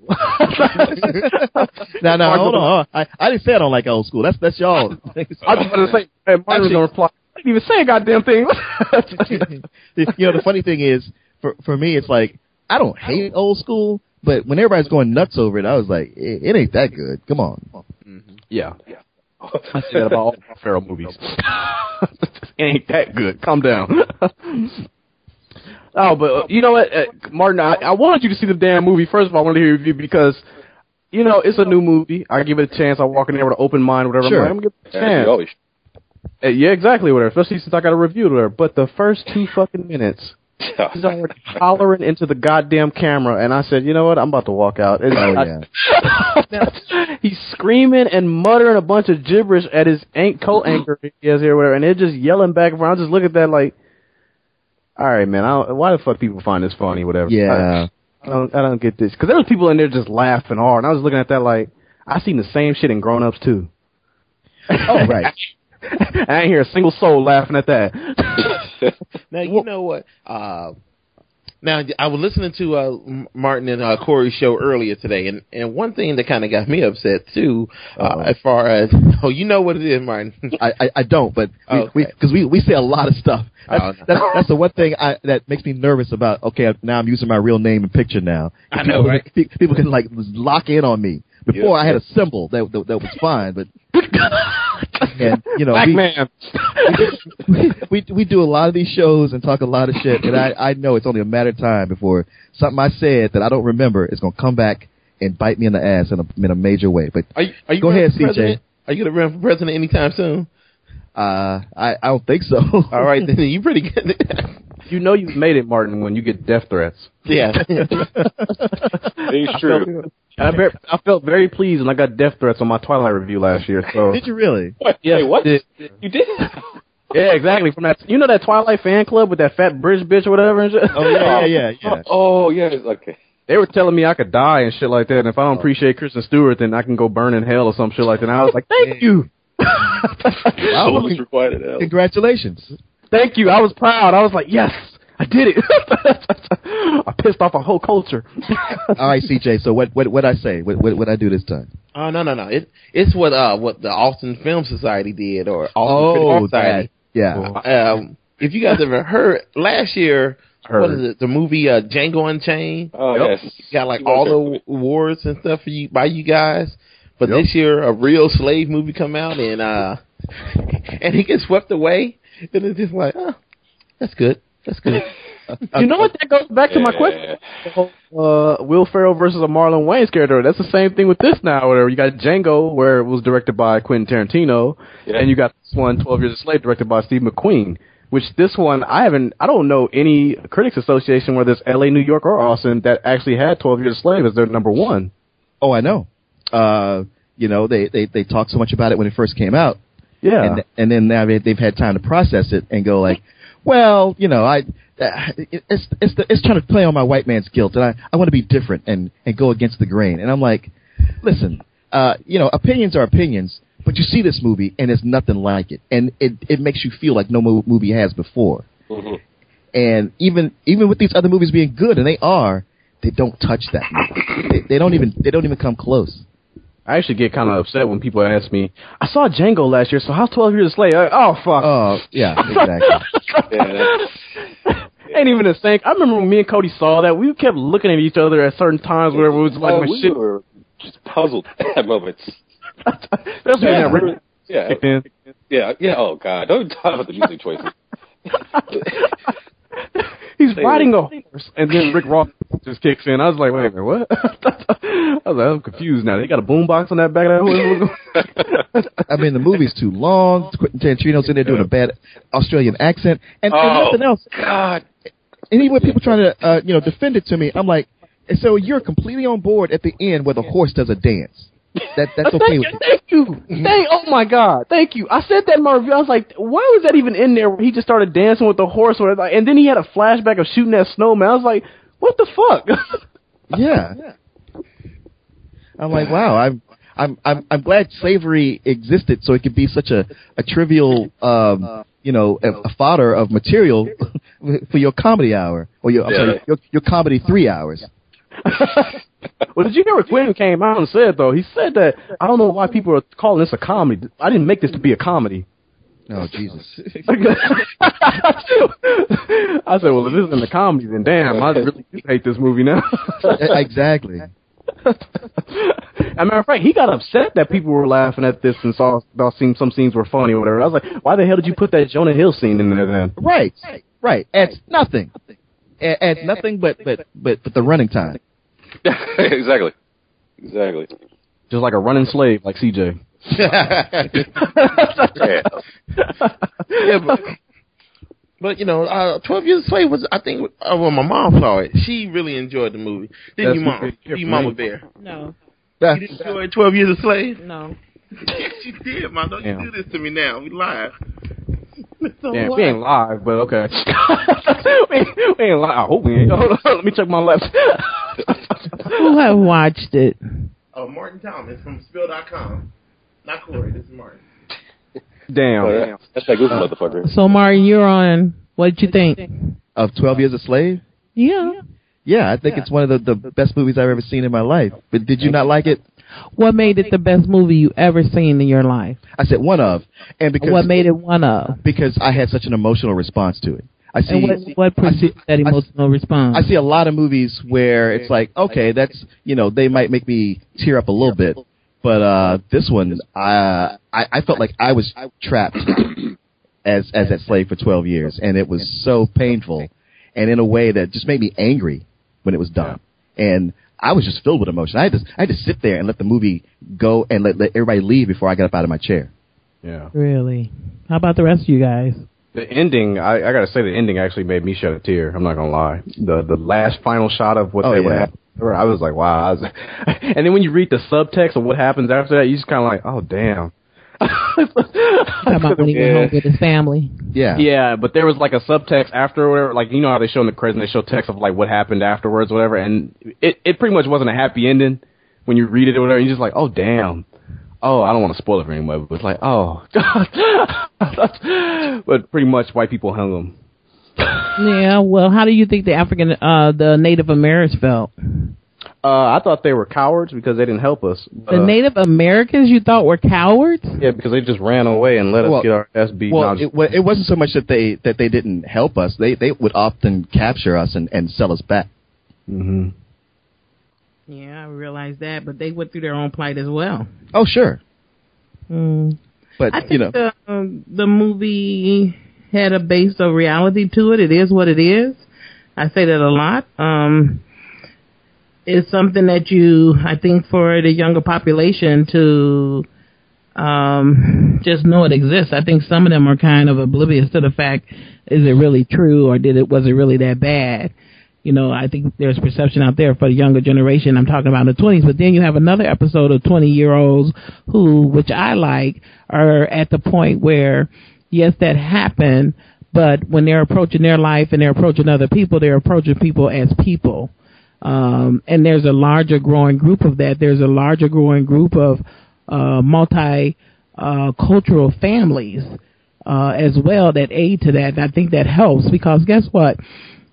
No, no, hold on. hold on. I, I didn't say I don't like old school. That's that's y'all. I was about to say, hey, Martin was gonna reply. I didn't even say a goddamn thing. You know, the funny thing is, for for me, it's like I don't hate old school, but when everybody's going nuts over it, I was like, it, it ain't that good. Come on. Yeah. I say that about all Farrell movies. It ain't that good. Calm down. Oh, but uh, you know what, uh, Martin, I, I wanted you to see the damn movie. First of all, I wanted to hear your review because, you know, it's a new movie. I give it a chance. I walk in there with an open mind, whatever. Sure. I'm, like, I'm gonna give it a Yeah, chance. you always. Uh, yeah, exactly, whatever. Especially since I got a review of her. But the first two fucking minutes, he's already hollering into the goddamn camera, and I said, you know what, I'm about to walk out. And Oh I- yeah. he's screaming and muttering a bunch of gibberish at his anch- co-anchor he has here, whatever, and they're just yelling back and forth. I just look at that like, all right, man, I don't, why the fuck people find this funny, whatever. Yeah. I, I don't, I don't get this because there was people in there just laughing hard, and I was looking at that like, I seen the same shit in Grown Ups too. Oh right. I ain't hear a single soul laughing at that. Now you know what? Uh, now I was listening to uh, M- Martin and uh, Corey's show earlier today, and, and one thing that kind of got me upset too, uh, Uh-oh. as far as oh, you know what it is, Martin. I, I, I don't, but we Okay. we because we, we say a lot of stuff. That's, Oh, no. that's, that's the one thing I, that makes me nervous about. Okay, now I'm using my real name and picture now. I know, people, right? pe- People can like lock in on me. Before Yeah. I had a symbol that, that that was fine, but and you know Black we, man. we, we we do a lot of these shows and talk a lot of shit, and I I know it's only a matter of time before something I said that I don't remember is gonna come back and bite me in the ass in a in a major way. But Are you, are you Go running ahead, for C J. president? Are you going to run for president anytime soon? uh, I I don't think so. All right, then you pretty good. You know you've made it, Martin, when you get death threats. Yeah. It's true. I, ver- I felt very pleased when I got death threats on my Twilight review last year. So Did you really? What? Yes, Wait, what? did. You did? Yeah, exactly. From that, you know that Twilight fan club with that fat British bitch or whatever. And shit? Oh yeah, yeah, yeah, yeah. Oh, yeah. Okay. They were telling me I could die and shit like that. And if I don't appreciate Kristen Stewart, then I can go burn in hell or some shit like that. And I was like, thank you. So much required in hell. Congratulations. Thank you. I was proud. I was like, yes, I did it. I pissed off a whole culture. All right, C J. So what what what I say? What what what I do this time? Oh no no no! It it's what uh what the Austin Film Society did or Austin Oh, Critical Society. that, yeah. Um, if you guys ever heard last year, Heard. what is it? The movie uh, Django Unchained Oh, Yep. yes. got like You all went the awards and stuff for you by you guys. But Yep. this year, a real slave movie come out and uh and he gets swept away, and it's just like, oh, that's good, that's good. You know what? That goes back to my question. Uh, Will Ferrell versus a Marlon Wayans character. That's the same thing with this now. Where you got Django, where it was directed by Quentin Tarantino, Yeah. and you got this one, twelve Years a Slave, directed by Steve McQueen. Which this one, I haven't, I don't know any critics association, whether it's L A, New York, or Austin, that actually had twelve Years a Slave as their number one. Oh, I know. Uh, you know, they they they talked so much about it when it first came out, Yeah. and and then now they, they've had time to process it and go like, well, you know, I uh, it, it's it's the, it's trying to play on my white man's guilt, and I I want to be different and and go against the grain. And I'm like, listen, uh, you know, opinions are opinions, but you see this movie and it's nothing like it, and it it makes you feel like no mo- movie has before. Mm-hmm. And even even with these other movies being good, and they are, they don't touch that movie. They, they don't even they don't even come close. I actually get kind of upset when people ask me, I saw Django last year, so how's twelve Years a Slave? Like, oh, fuck. Oh, yeah, exactly. Yeah, Ain't even the same. I remember when me and Cody saw that, we kept looking at each other at certain times where it was like, oh, my we shit. were just puzzled at moments. That's when that Rick Yeah, kicked in. yeah, yeah. Oh God, don't talk about the music choices. He's riding a horse, and then Rick Ross just kicks in. I was like, wait a minute, what? I was like, I'm confused now. They got a boombox on that back of that horse? I mean, the movie's too long. Quentin Tarantino's in there doing a bad Australian accent, and, and Oh, nothing else. God. Anyway, people trying to uh, you know defend it to me. I'm like, so you're completely on board at the end where the horse does a dance. That that's okay thank with you, thank you. Thank, oh my God, thank you. I said that in my review. I was like, why was that even in there? Where he just started dancing with the horse, or like, and then he had a flashback of shooting that snowman. I was like, what the fuck? Yeah. I'm like, wow. I'm I'm I'm I'm glad slavery existed so it could be such a a trivial um you know a, a fodder of material for your comedy hour or your I'm sorry, Yeah. your, your comedy three hours. Well, did you hear what Quentin came out and said, though? He said that, I don't know why people are calling this a comedy. I didn't make this to be a comedy. Oh Jesus. I said, well, if this isn't a comedy, then damn, I really do hate this movie now. Exactly. As a matter of fact, he got upset that people were laughing at this and saw, saw seen some scenes were funny or whatever. I was like, why the hell did you put that Jonah Hill scene in there then? Right. Right. Adds nothing. A- Adds nothing but but but but the running time. exactly. Exactly. Just like a running slave, like C J. Yeah. Yeah, but, but you know, uh, Twelve Years a Slave was, I think, uh, well, my mom saw it. She really enjoyed the movie. Didn't you, Mom? You, Mama Bear? No. Yeah. You didn't enjoy Twelve Years a Slave? No. Yes, you did, Mom. Don't Yeah. you do this to me now. We live. So Yeah, what? we ain't live, but okay. we, ain't, we ain't live. I hope we ain't. Hold on, let me check my left. Who have watched it? Oh, Martin Thomas from Spill dot com. Not Corey. This is Martin. Damn. Oh, yeah. That's that goofy motherfucker. So, Martin, you're on. What did you think? Of twelve Years a Slave? Yeah. Yeah, I think it's one of the, the best movies I've ever seen in my life. But did you not like it? What made it the best movie you ever seen in your life? I said one of, and because What made it one of? because I had such an emotional response to it. I see. And what, what I see, produced that emotional response? I see a lot of movies where it's like, okay, that's you know, they might make me tear up a little bit, but uh, this one, I, I I felt like I was trapped as as that slave for twelve years, and it was so painful, and in a way that just made me angry when it was done, and I was just filled with emotion. I had to I had to sit there and let the movie go and let let everybody leave before I got up out of my chair. Yeah. Really? How about the rest of you guys? The ending, I, I gotta say, the ending actually made me shed a tear. I'm not gonna lie. The the last final shot of what Oh, they yeah. would have, I was like, wow. I was, and then when you read the subtext of what happens after that, you just kind of like, oh damn. How about when he went home with his family? Yeah, Yeah, but there was like a subtext after, or whatever, like you know how they show in the credits, and they show text of like what happened afterwards, or whatever, and it it pretty much wasn't a happy ending when you read it or whatever. You're just like, oh damn. Oh, I don't want to spoil it for anybody, but it's like, oh, but pretty much white people hung them. Yeah, well, how do you think the African, uh, the Native Americans felt? Uh, I thought they were cowards because they didn't help us. The Uh, Native Americans you thought were cowards? Yeah, because they just ran away and let us Well- get our ass beat. Well, No, it, wa- it wasn't so much that they that they didn't help us. They they would often capture us and, and sell us back. mm-hmm. Yeah, I realized that, but they went through their own plight as well. Oh, sure, Mm. but I think you know, the, um, the movie had a base of reality to it. It is what it is. I say that a lot. Um, it's something that you, I think, for the younger population to um, just know it exists. I think some of them are kind of oblivious to the fact: is it really true, or did it was it really that bad? You know, I think there's perception out there for the younger generation. I'm talking about the twenties, but then you have another episode of twenty-year-olds who, which I like, are at the point where, yes, that happened, but when they're approaching their life and they're approaching other people, they're approaching people as people. Um, and there's a larger growing group of that. There's a larger growing group of uh, multi uh, cultural families uh, as well that aid to that. And I think that helps because guess what?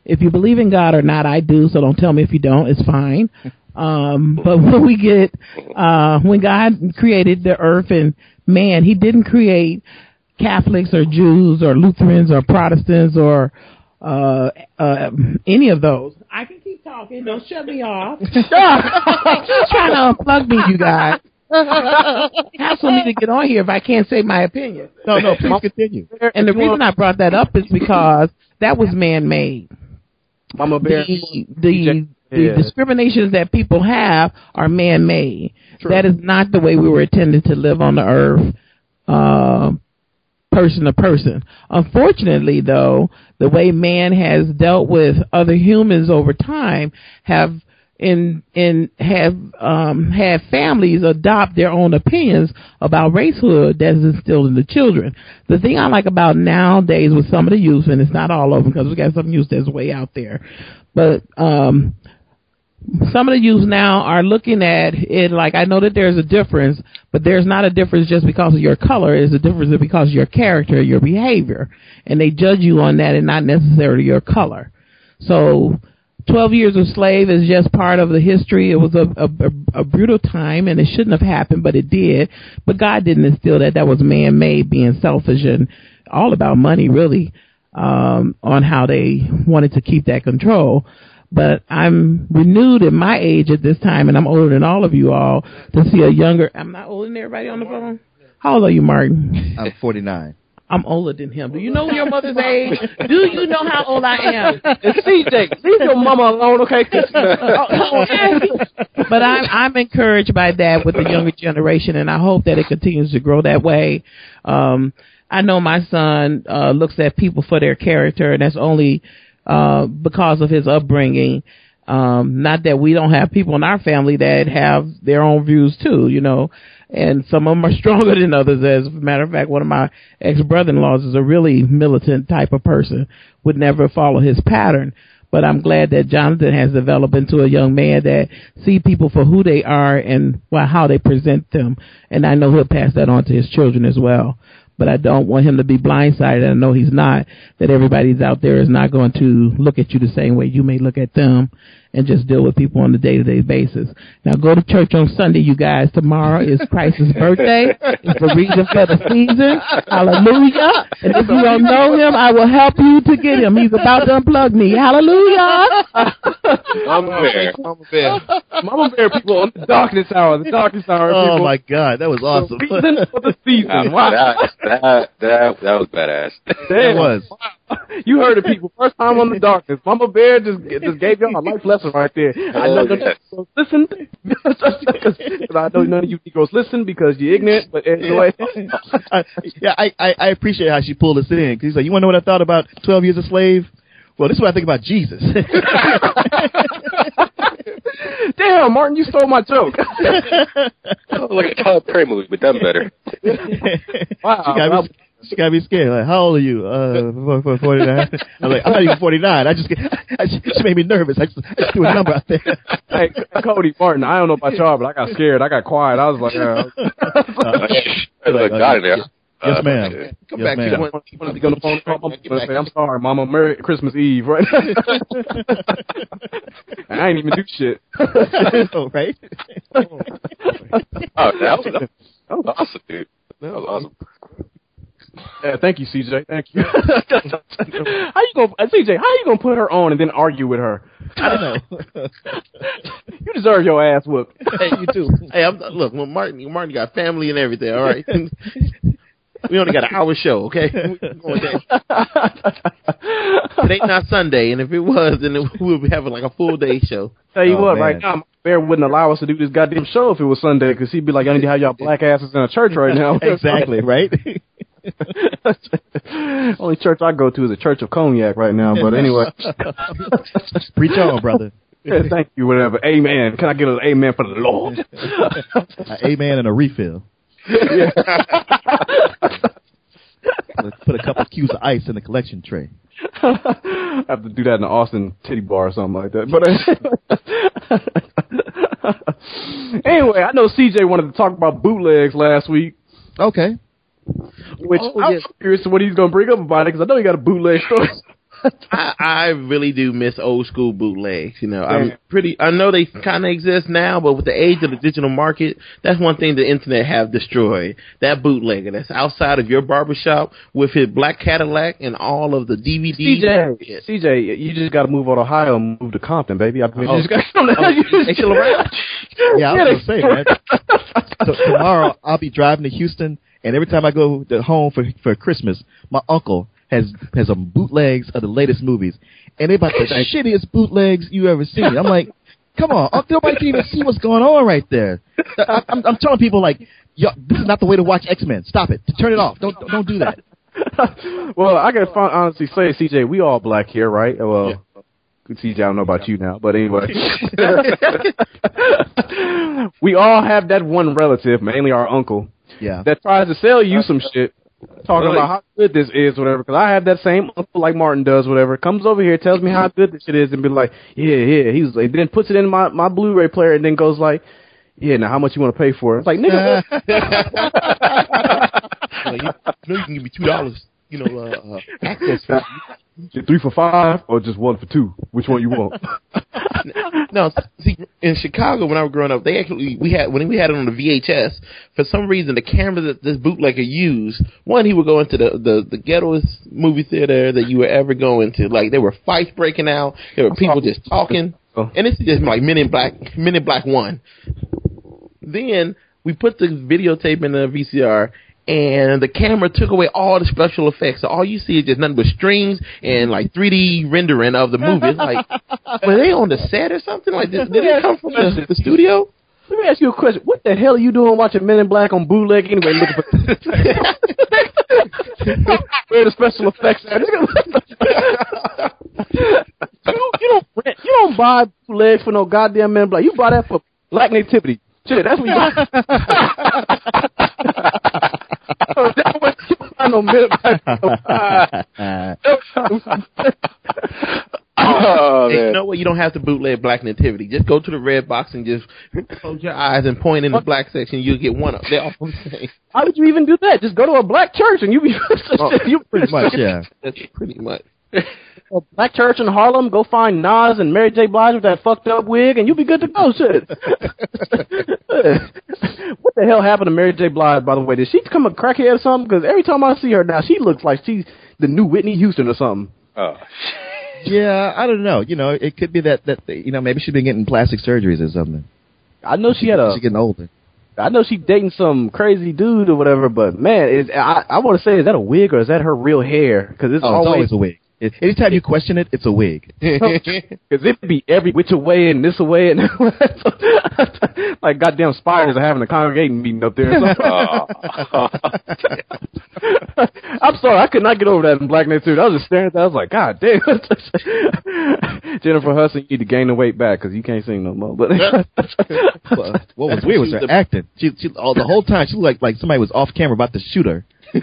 if you believe in God or not, I do, so don't tell me if you don't. It's fine. Um, but when we get, uh, when God created the earth and man, he didn't create Catholics or Jews or Lutherans or Protestants or uh, uh, any of those. I can keep talking. Don't shut me off. Just trying to unplug me, you guys. Hassle me to get on here if I can't say my opinion. No, no, please continue. And the reason I brought that up is because that was man-made. Mama Bear. The, the, the discriminations that people have are man-made. True. That is not the way we were intended to live on the earth, uh, person to person. Unfortunately, though, the way man has dealt with other humans over time have in in have um had families adopt their own opinions about racehood that is instilled in the children. The thing I like about nowadays with some of the youth, and it's not all of them because we got some youth that's way out there, but um some of the youth now are looking at it like, I know that there's a difference, but there's not a difference just because of your color. It's a difference because of your character, your behavior, and they judge you on that and not necessarily your color. So twelve years of slave is just part of the history. It was a, a, a brutal time, and it shouldn't have happened, but it did. But God didn't instill that. That was man-made, being selfish and all about money, really, um, on how they wanted to keep that control. But I'm renewed in my age at this time, and I'm older than all of you all, to see a younger... I'm not older than everybody on the phone? How old are you, Martin? I'm forty-nine. I'm older than him. Do you know your mother's age? Do you know how old I am? C J, leave your mama alone, okay? But I'm I'm encouraged by that with the younger generation, and I hope that it continues to grow that way. Um, I know my son uh, looks at people for their character, and that's only uh, because of his upbringing. Um, not that we don't have people in our family that have their own views too, you know. And some of them are stronger than others. As a matter of fact, one of my ex-brother-in-laws is a really militant type of person, would never follow his pattern. But I'm glad that Jonathan has developed into a young man that see people for who they are and well, how they present them. And I know he'll pass that on to his children as well. But I don't want him to be blindsided, and I know he's not, that everybody's out there is not going to look at you the same way you may look at them, and just deal with people on a day-to-day basis. Now, go to church on Sunday, you guys. Tomorrow is Christ's birthday. It's a reason for the season. Hallelujah. And if you don't know him, I will help you to get him. He's about to unplug me. Hallelujah. Mama Bear. Mama Bear. Mama Bear people on the darkness hour. The darkness hour. Oh, people. my God. That was awesome. The reason for the season. Wow. That, that, that, that was badass. It was. You heard it, people. First time on the darkness. Mama Bear just just gave y'all a life lesson right there. I know none of you listen. I know none of you Negroes listen because you're ignorant. But anyway, yeah, I, I I appreciate how she pulled us in. Because he's like, you want to know what I thought about twelve years a slave? Well, this is what I think about Jesus. Damn, Martin, you stole my joke. Oh, like a Tyler Perry movie, but done better. Wow. She got me, she got me scared. Like, how old are you? Uh, forty-nine. I'm like, I'm not even forty-nine. I just, I just she made me nervous. I just, I just threw a number out there. Hey, Cody, Martin, I don't know about y'all, but I got scared. I got quiet. I was like, uh, I was like, got it there. Yes, Uh, ma'am. okay. Come Yes, back. ma'am. You want, you want to go on the phone? Call Mama, say, I'm sorry, Mama. Merry Christmas Eve, right? I ain't even do shit. Oh, right? Oh, that was, that was awesome, dude. That was awesome. Yeah, thank you, C J. Thank you. How you gonna, C J? How you gonna put her on and then argue with her? I don't know. You deserve your ass whooped. hey, you too. Hey, I'm, look, when Martin, Martin got family and everything. All right. We only got an hour show, okay? It ain't not Sunday, and if it was, then it, we'll be having like a full day show. Tell you Oh, what, man. right now, Bear wouldn't allow us to do this goddamn show if it was Sunday, because he'd be like, I need to have y'all black asses in a church right now. Exactly, right? Only church I go to is a church of cognac right now, but anyway. Preach on, brother. Yeah, thank you, whatever. Amen. Can I get an amen for the Lord? An amen and a refill. Yeah. Let's put a couple of cubes of ice in the collection tray. I have to do that in the Austin titty bar or something like that. But uh, anyway, I know C J wanted to talk about bootlegs last week, Okay. which Oh, I'm yes. curious to what he's going to bring up about it, because I know he got a bootleg story. I, I really do miss old school bootlegs. You know, I'm pretty. I know they kind of exist now, but with the age of the digital market, that's one thing the internet have destroyed. That bootlegger that's outside of your barbershop with his black Cadillac and all of the D V Ds. C J, C J, you just got to move out of Ohio and move to Compton, baby. I mean, Oh. you just got to you just They still around? Yeah, I was gonna say, man. So tomorrow I'll be driving to Houston, and every time I go to home for for Christmas, my uncle has has some bootlegs of the latest movies, and they about the shittiest bootlegs you ever seen. I'm like, come on, uncle, nobody can even see what's going on right there. I, I'm, I'm telling people like, yo, this is not the way to watch X-Men. Stop it. Turn it off. Don't don't do that. Well, I gotta fin- honestly say, C J, we all black here, right? Well, yeah. C J, I don't know about you now, but anyway. We all have that one relative, mainly our uncle, Yeah. that tries to sell you some shit, talking about how good this is, whatever. Because I have that same uncle like Martin does, whatever. Comes over here, tells me how good this shit is, and be like, yeah, yeah. He's like, then puts it in my, my Blu-ray player, and then goes like, yeah, now how much you want to pay for it? It's like, nigga. Like, you, you know you can give me two dollars. You know, uh, uh, access fee. Three for five or just one for two? Which one you want? No, see, in Chicago when I was growing up, they actually we had when we had it on the V H S. For some reason, the camera that this bootlegger used, one, he would go into the the, the ghettoest movie theater that you would ever go into. Like there were fights breaking out, there were people just talking, and it's just like Men in Black, Men in Black One. Then we put the videotape in the V C R. And the camera took away all the special effects. So all you see is just nothing but strings and like three D rendering of the movie. It's like, were they on the set or something? Like, did, did they come from the, the studio? Let me ask you a question. What the hell are you doing watching Men in Black on bootleg anyway? Looking for where the special effects at? you, you don't rent, you don't buy bootlegs for no goddamn Men in Black. You buy that for black nativity. Shit, that's what you buy. That's what you buy no Men in Black. Oh, Hey, man. you know what? You don't have to bootleg Black Nativity. Just go to the red box and just close your eyes and point in the black section. You'll get one of them. They're all the same. How would you even do that? Just go to a black church and you be you Pretty much, yeah. That's pretty much. a black church in Harlem. Go find Nas and Mary J. Blige with that fucked up wig, and you'll be good to go. Shit. What the hell happened to Mary J. Blige? By the way, did she become a crackhead or something? Because every time I see her now, she looks like she's the new Whitney Houston or something. Oh, Yeah, I don't know. You know, it could be that, that you know, maybe she's been getting plastic surgeries or something. I know she had a. She's getting older. I know she dating some crazy dude or whatever, but man, is I, I want to say, is that a wig or is that her real hair? Because it's, Oh, it's always, always a wig. It, anytime you question it, it's a wig. because it be every which away and this away and like goddamn spiders are having a congregating meeting up there. oh. I'm sorry, I could not get over that in Black Nativity. I was just staring at that. I was like, God damn. Jennifer Hudson, you need to gain the weight back because you can't sing no more. But Well, what was weird was her acting. She, she, all the whole time, she looked like like somebody was off camera about to shoot her. like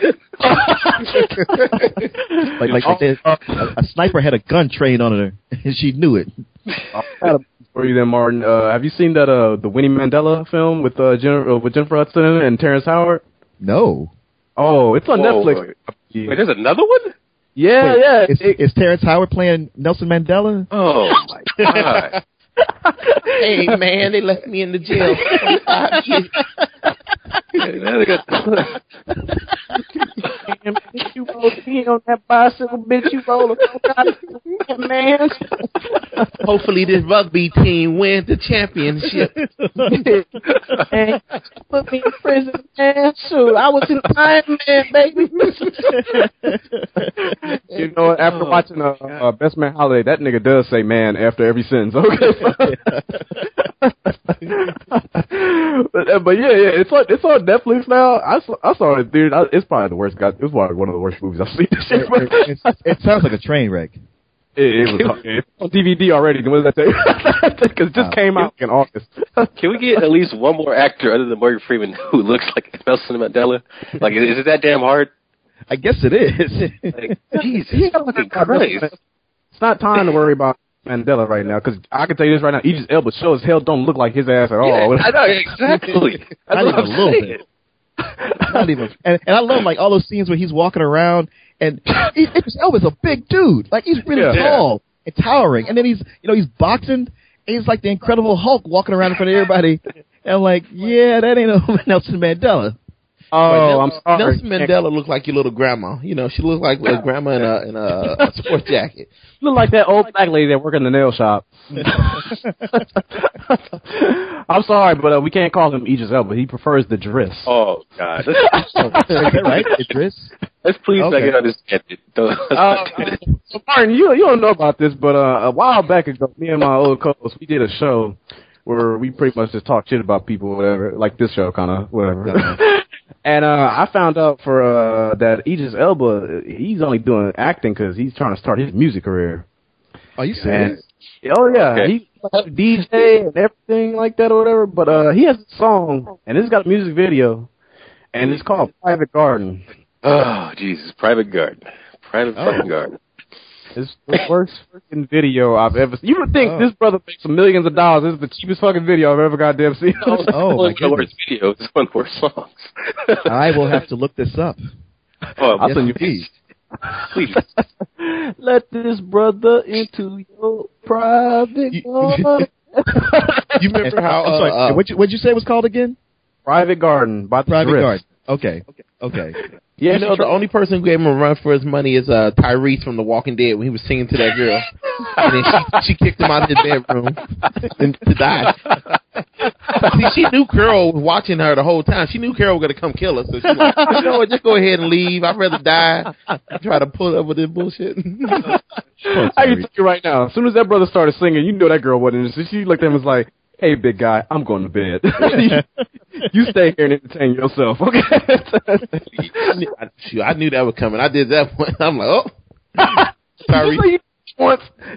like, like they, a, a sniper had a gun trained on her, and she knew it. For you then, Martin, uh, have you seen that uh, the Winnie Mandela film with uh, Jennifer uh, with Jennifer Hudson and Terrence Howard? No. Oh, it's on Whoa, Netflix. wait. Wait, there's another one? Yeah, Wait, yeah. Is, It- is Terrence Howard playing Nelson Mandela? Oh, my God. Hey, man, they left me in the jail for twenty-five years. Damn, bitch, you roll in on that bicycle, bitch, you roll a man. Hopefully this rugby team wins the championship. Man, put me in prison, man. Shoot, I was an Iron Man, baby. You know what? After watching uh, uh, Best Man Holiday, that nigga does say "man" after every sentence. Okay. but, uh, but yeah, yeah, it's on it's on Netflix now. I saw, I saw it, dude. I, it's probably the worst. God, it's probably one of the worst movies I've seen. This year. it, it, it sounds like a train wreck. It, it was it's on D V D already. What does that say? Because it just Oh. came out in August. Can we get at least one more actor other than Morgan Freeman who looks like Nelson Mandela? Like, is, is it that damn hard? I guess it is. Like, Jesus fucking Christ. It's not time to worry about Mandela right now, because I can tell you this right now, Idris Elba sure as hell don't look like his ass at all. Yeah, I know, exactly. That's Not what even I'm a little saying. bit. Not even. And, and I love like all those scenes where he's walking around and he, Idris Elba's a big dude. Like he's really Yeah. tall and towering. And then he's, you know, he's boxing. And he's like the Incredible Hulk walking around in front of everybody. And I'm like, yeah, that ain't no Nelson Mandela. Oh, I'm sorry. Nelson Mandela looked like your little grandma. You know, she looked like a grandma in a in a, a sports jacket. Look like that old black lady that worked in the nail shop. I'm sorry, but uh, we can't call him Idris Elba. He prefers the Driss. Oh God. Is that right, Idris? Let's please Okay. make it understand it. Don't- Uh, so Martin, you you don't know about this, but uh, a while back ago, me and my old co-host, we did a show where we pretty much just talk shit about people, or whatever, like this show, kind of whatever. And uh, I found out for uh, that Idris Elba, he's only doing acting because he's trying to start his music career. Are you serious? And, oh yeah, Okay. he's like a D J and everything like that or whatever. But uh, he has a song, and it's got a music video, and it's called Private Garden. Oh Jesus, Private Garden, Private fucking Garden. It's the worst freaking video I've ever seen. You would think Oh. this brother makes millions of dollars. This is the cheapest fucking video I've ever goddamn seen. Oh, It's my one of the goodness. worst videos. It's one of the worst songs. I will have to look this up. Oh, I'll Yes, send you please. please. Let this brother into your private You- garden. You remember how? I'm sorry. Uh, uh, what'd, you, what'd you say it was called again? Private Garden by the Private Drift. Garden. Okay. Okay. Yeah, you know, the only person who gave him a run for his money is uh, Tyrese from The Walking Dead when he was singing to that girl. And then she, she kicked him out of his bedroom and, to die. See, she knew Carol was watching her the whole time. She knew Carol was going to come kill her. So she's like, you know what, just go ahead and leave. I'd rather die than try to pull up with this bullshit. I can tell you right now, as soon as that brother started singing, you know that girl wasn't interested. She looked at him and was like, hey, big guy, I'm going to bed. You stay here and entertain yourself, okay? I, knew, I, shoot, I knew that was coming. I did that one. I'm like, oh. Sorry. Sorry. You once.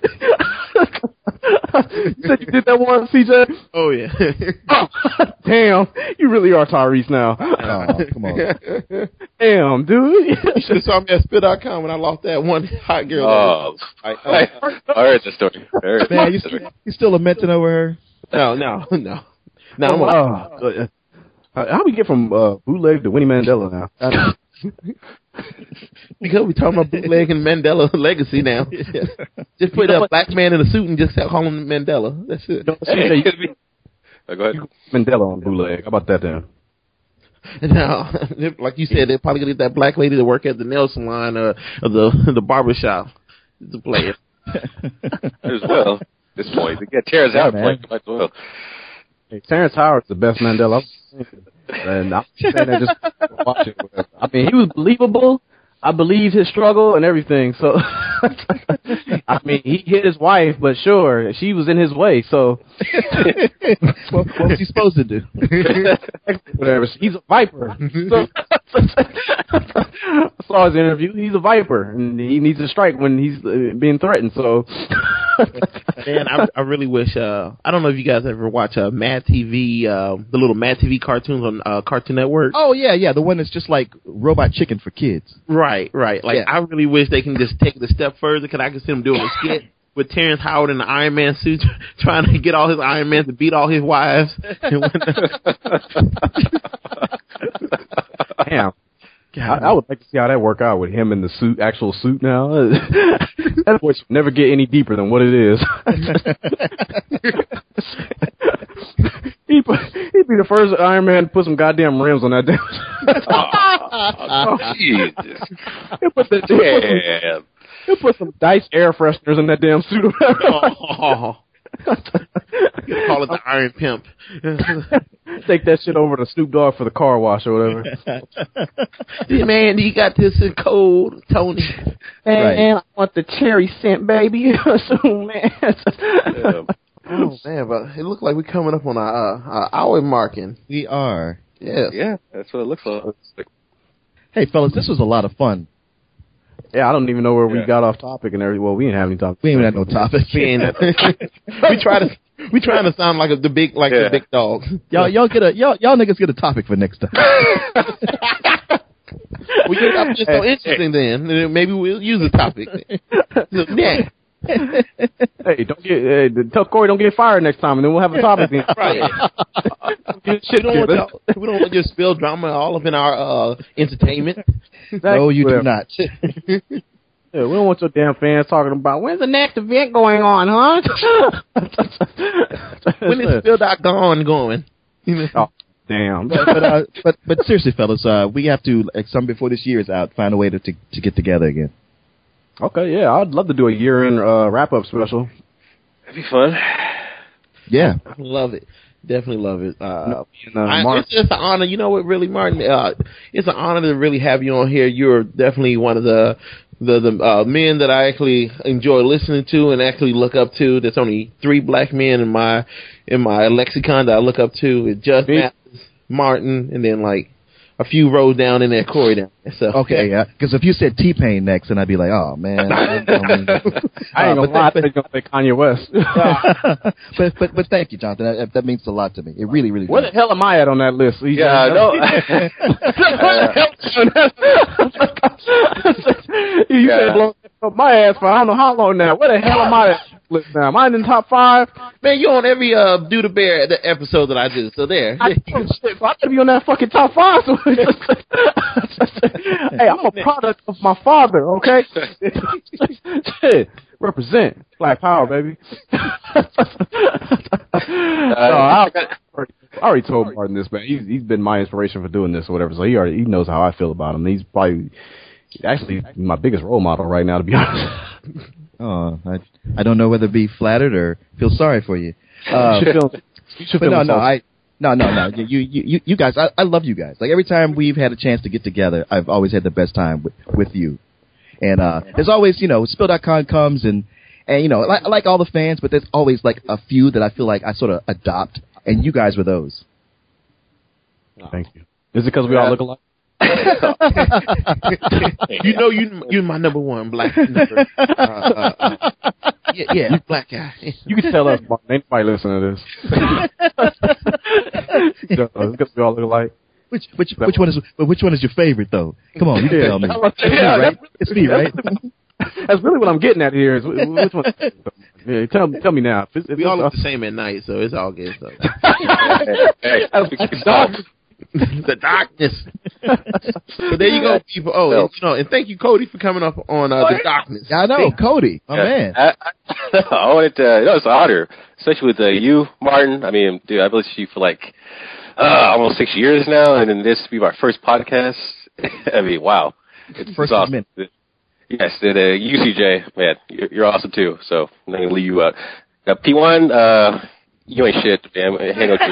You said you did that once, C J? Oh, yeah. Oh, damn. You really are Tyrese now. Oh, come on. Damn, dude. You should have saw me at spit dot com when I lost that one hot girl. Oh, I, I, I heard the story. I heard Man, the you, story. you still lamenting over her? no, no, no. No, I'm Oh, uh, how we get from uh, bootleg to Winnie Mandela now? I- because we're talking about bootleg and Mandela legacy now. Just put a black man in a suit and just call him Mandela. That's it. Hey, it could be- Oh, go ahead. Mandela on bootleg. How about that then? Now, like you said, they're probably gonna get that black lady to work at the nail salon or, or the the barber shop to play it. As well. At this point, to get Terrence Yeah, out, man. like, might as well. Hey, Terrence Howard's the best Mandela. And I'm saying that just watch it. I mean, he was believable. I believe his struggle and everything. So, I mean, he hit his wife, but sure, she was in his way. So, what, what was he supposed to do? whatever. He's a viper. So, I saw his interview. He's a viper, and he needs to strike when he's uh, being threatened. So, Man, I, I really wish. Uh, I don't know if you guys ever watch uh, Mad T V, uh, the little Mad T V cartoons on uh, Cartoon Network. Oh, yeah, yeah. The one that's just like Robot Chicken for kids. Right, right. Like Yeah. I really wish they can just take it a step further because I can see them doing a skit with Terrence Howard in the Iron Man suit, trying to get all his Iron Mans to beat all his wives. damn. I, I would like to see how that work out with him in the suit, actual suit now. That voice would never get any deeper than what it is. he'd, put, he'd be the first Iron Man to put some goddamn rims on that damn Oh, Jesus. he'll put, the, he'll, put some, Damn. he'll put some Dice air fresheners in that damn suit. Oh. Call it the Iron Pimp. Take that shit over to Snoop Dogg for the car wash or whatever. Man, you got this in cold, Tony. Right. Man, I want the cherry scent, baby. So, man. Um, Oh man, but it looked like we're coming up on our, uh, our hour marking. We are. Yeah. yeah, that's what it looks like. Hey, fellas, this was a lot of fun. Yeah, I don't even know where we Yeah. got off topic and everything. Well, we didn't have any topic. We ain't even had no topic. We ain't- we try to we trying to sound like a, the big like Yeah. the big dog. Y'all, y'all get a y'all, y'all niggas get a topic for next time. We get up just so interesting then. Then maybe we'll use a topic. So, yeah. Hey, don't get hey, tell Corey don't get fired next time, and then we'll have a topic. Then. Right. Get we shit don't want together. y'all- we don't want to just spill drama all up in our uh, entertainment. No, you do not. Yeah, we don't want your damn fans talking about when's the next event going on, huh? When is Spill dot gone going? Oh, damn. but but, uh, but but seriously, fellas, uh, we have to, like, some before this year is out, find a way to to, to get together again. Okay, yeah, I'd love to do a year-end uh, wrap-up special. That'd be fun. Yeah. I love it. Definitely love it. Uh, And, uh, I, Mark- it's just an honor. You know what, really, Martin? Uh, it's an honor to really have you on here. You're definitely one of the the, the uh, men that I actually enjoy listening to and actually look up to. There's only three black men in my in my lexicon that I look up to. It's just Me? Mathis, Martin, and then like a few rows down in there, Corey down there. So Okay, yeah. Because if you said T-Pain next, then I'd be like, oh man. I ain't gonna Uh, lie, I but, think I'm gonna say Kanye West. but but but thank you, Jonathan. That, that means a lot to me. It really really. Where the does. hell am I at on that list? You Yeah, know? you Yeah. said blow up my ass for I don't know how long now. Where the hell am I at list now? Am I in the top five? man, you on every uh, Do the Bear the episode that I do. So there. I, oh, shit, so I gotta be on that fucking top five. So hey, I'm a product of my father, okay? Shit, represent Black Power, baby. no, I, I already told Martin this, man. He's, he's been my inspiration for doing this or whatever, so he already he knows how I feel about him. He's probably actually my biggest role model right now, to be honest. Oh, I I don't know whether to be flattered or feel sorry for you. Uh, you should feel, you should but feel no, no, insulted. I no, no, no. You, you, you, you guys. I, I love you guys. Like every time we've had a chance to get together, I've always had the best time with, with you. And uh, there's always, you know, Spill dot com comes and and you know, like, I like all the fans, but there's always like a few that I feel like I sort of adopt, and you guys were those. Thank you. Is it because we all look alike? You know, you you're my number one black number. Uh, uh, uh, yeah, yeah, black guy. You can tell us, Martin. Ain't nobody listening to this. It's because we all look alike. Which which which one is but which one is your favorite though? Come on, you can Yeah. tell me. It's me, Yeah, right? It's me, right? That's really what I'm getting at here. Is wh- which one? Yeah, tell me, tell me now. If it's, if We all it's, look the same at night, so it's all good. So. Hey, That's dark. The darkness. So there you go, people. Oh, and, you know, and thank you, Cody, for coming up on uh, the darkness. Yeah, I know, Cody, my yeah, man. I, I, I wanted to, you know, it's an honor, especially with uh, you, Martin. I mean, dude, I've listened to you for like uh, almost six years now, and then this will be my first podcast. I mean, wow. It's First awesome. minute. Yes, and uh, you, C J, man, you're, you're awesome too. So I'm not gonna leave you out. Now, P one, uh, you ain't shit, man. Hang on to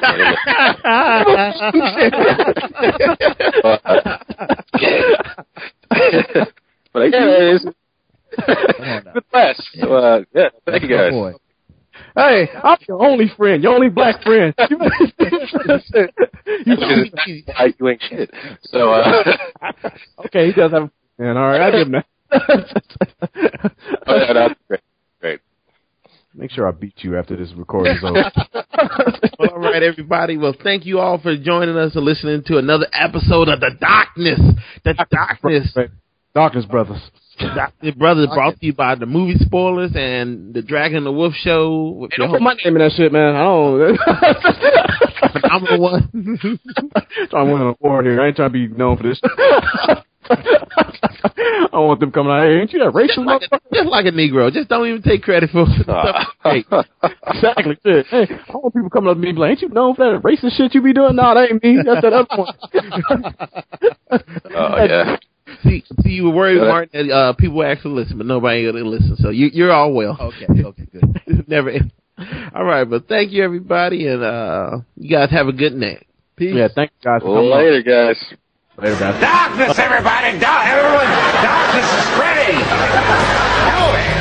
it. But uh, yeah, it's good class. So, uh, yeah, thank you guys. Oh, boy. Hey, I'm your only friend, your only black friend. You, You you ain't shit. So, uh, okay, he does have. Man, all right, I give him that. oh, no, no, great, great. Make sure I beat you after this recording is over. Well, all right, everybody. Well, thank you all for joining us and listening to another episode of The Darkness. The Darkness. Darkness Brothers. The Brothers brought to you by the Movie Spoilers and the Dragon and the Wolf Show. With Hey, don't put my name in that shit, man. I don't. phenomenal one. Trying to win an award here. I ain't trying to be known for this. I don't want them coming out. Hey, ain't you that Just racist like, a, just like a Negro. Just don't even take credit for the stuff. Hey, Exactly. Shit. Hey, I don't want people coming up to me and be like, ain't you known for that racist shit you be doing? No, that ain't me. That's that other one. Oh, yeah. see, see, you were worried, Yeah. Martin, that uh, people would actually listen, but nobody going to listen. So you, you're all well. Okay, okay, good. Never. All right, but thank you, everybody, and uh, you guys have a good night. Peace. Yeah, thank you guys for Well, coming on. later, guys. Later, guys. Darkness, everybody! Dark, everyone! Darkness is spreading! Help me!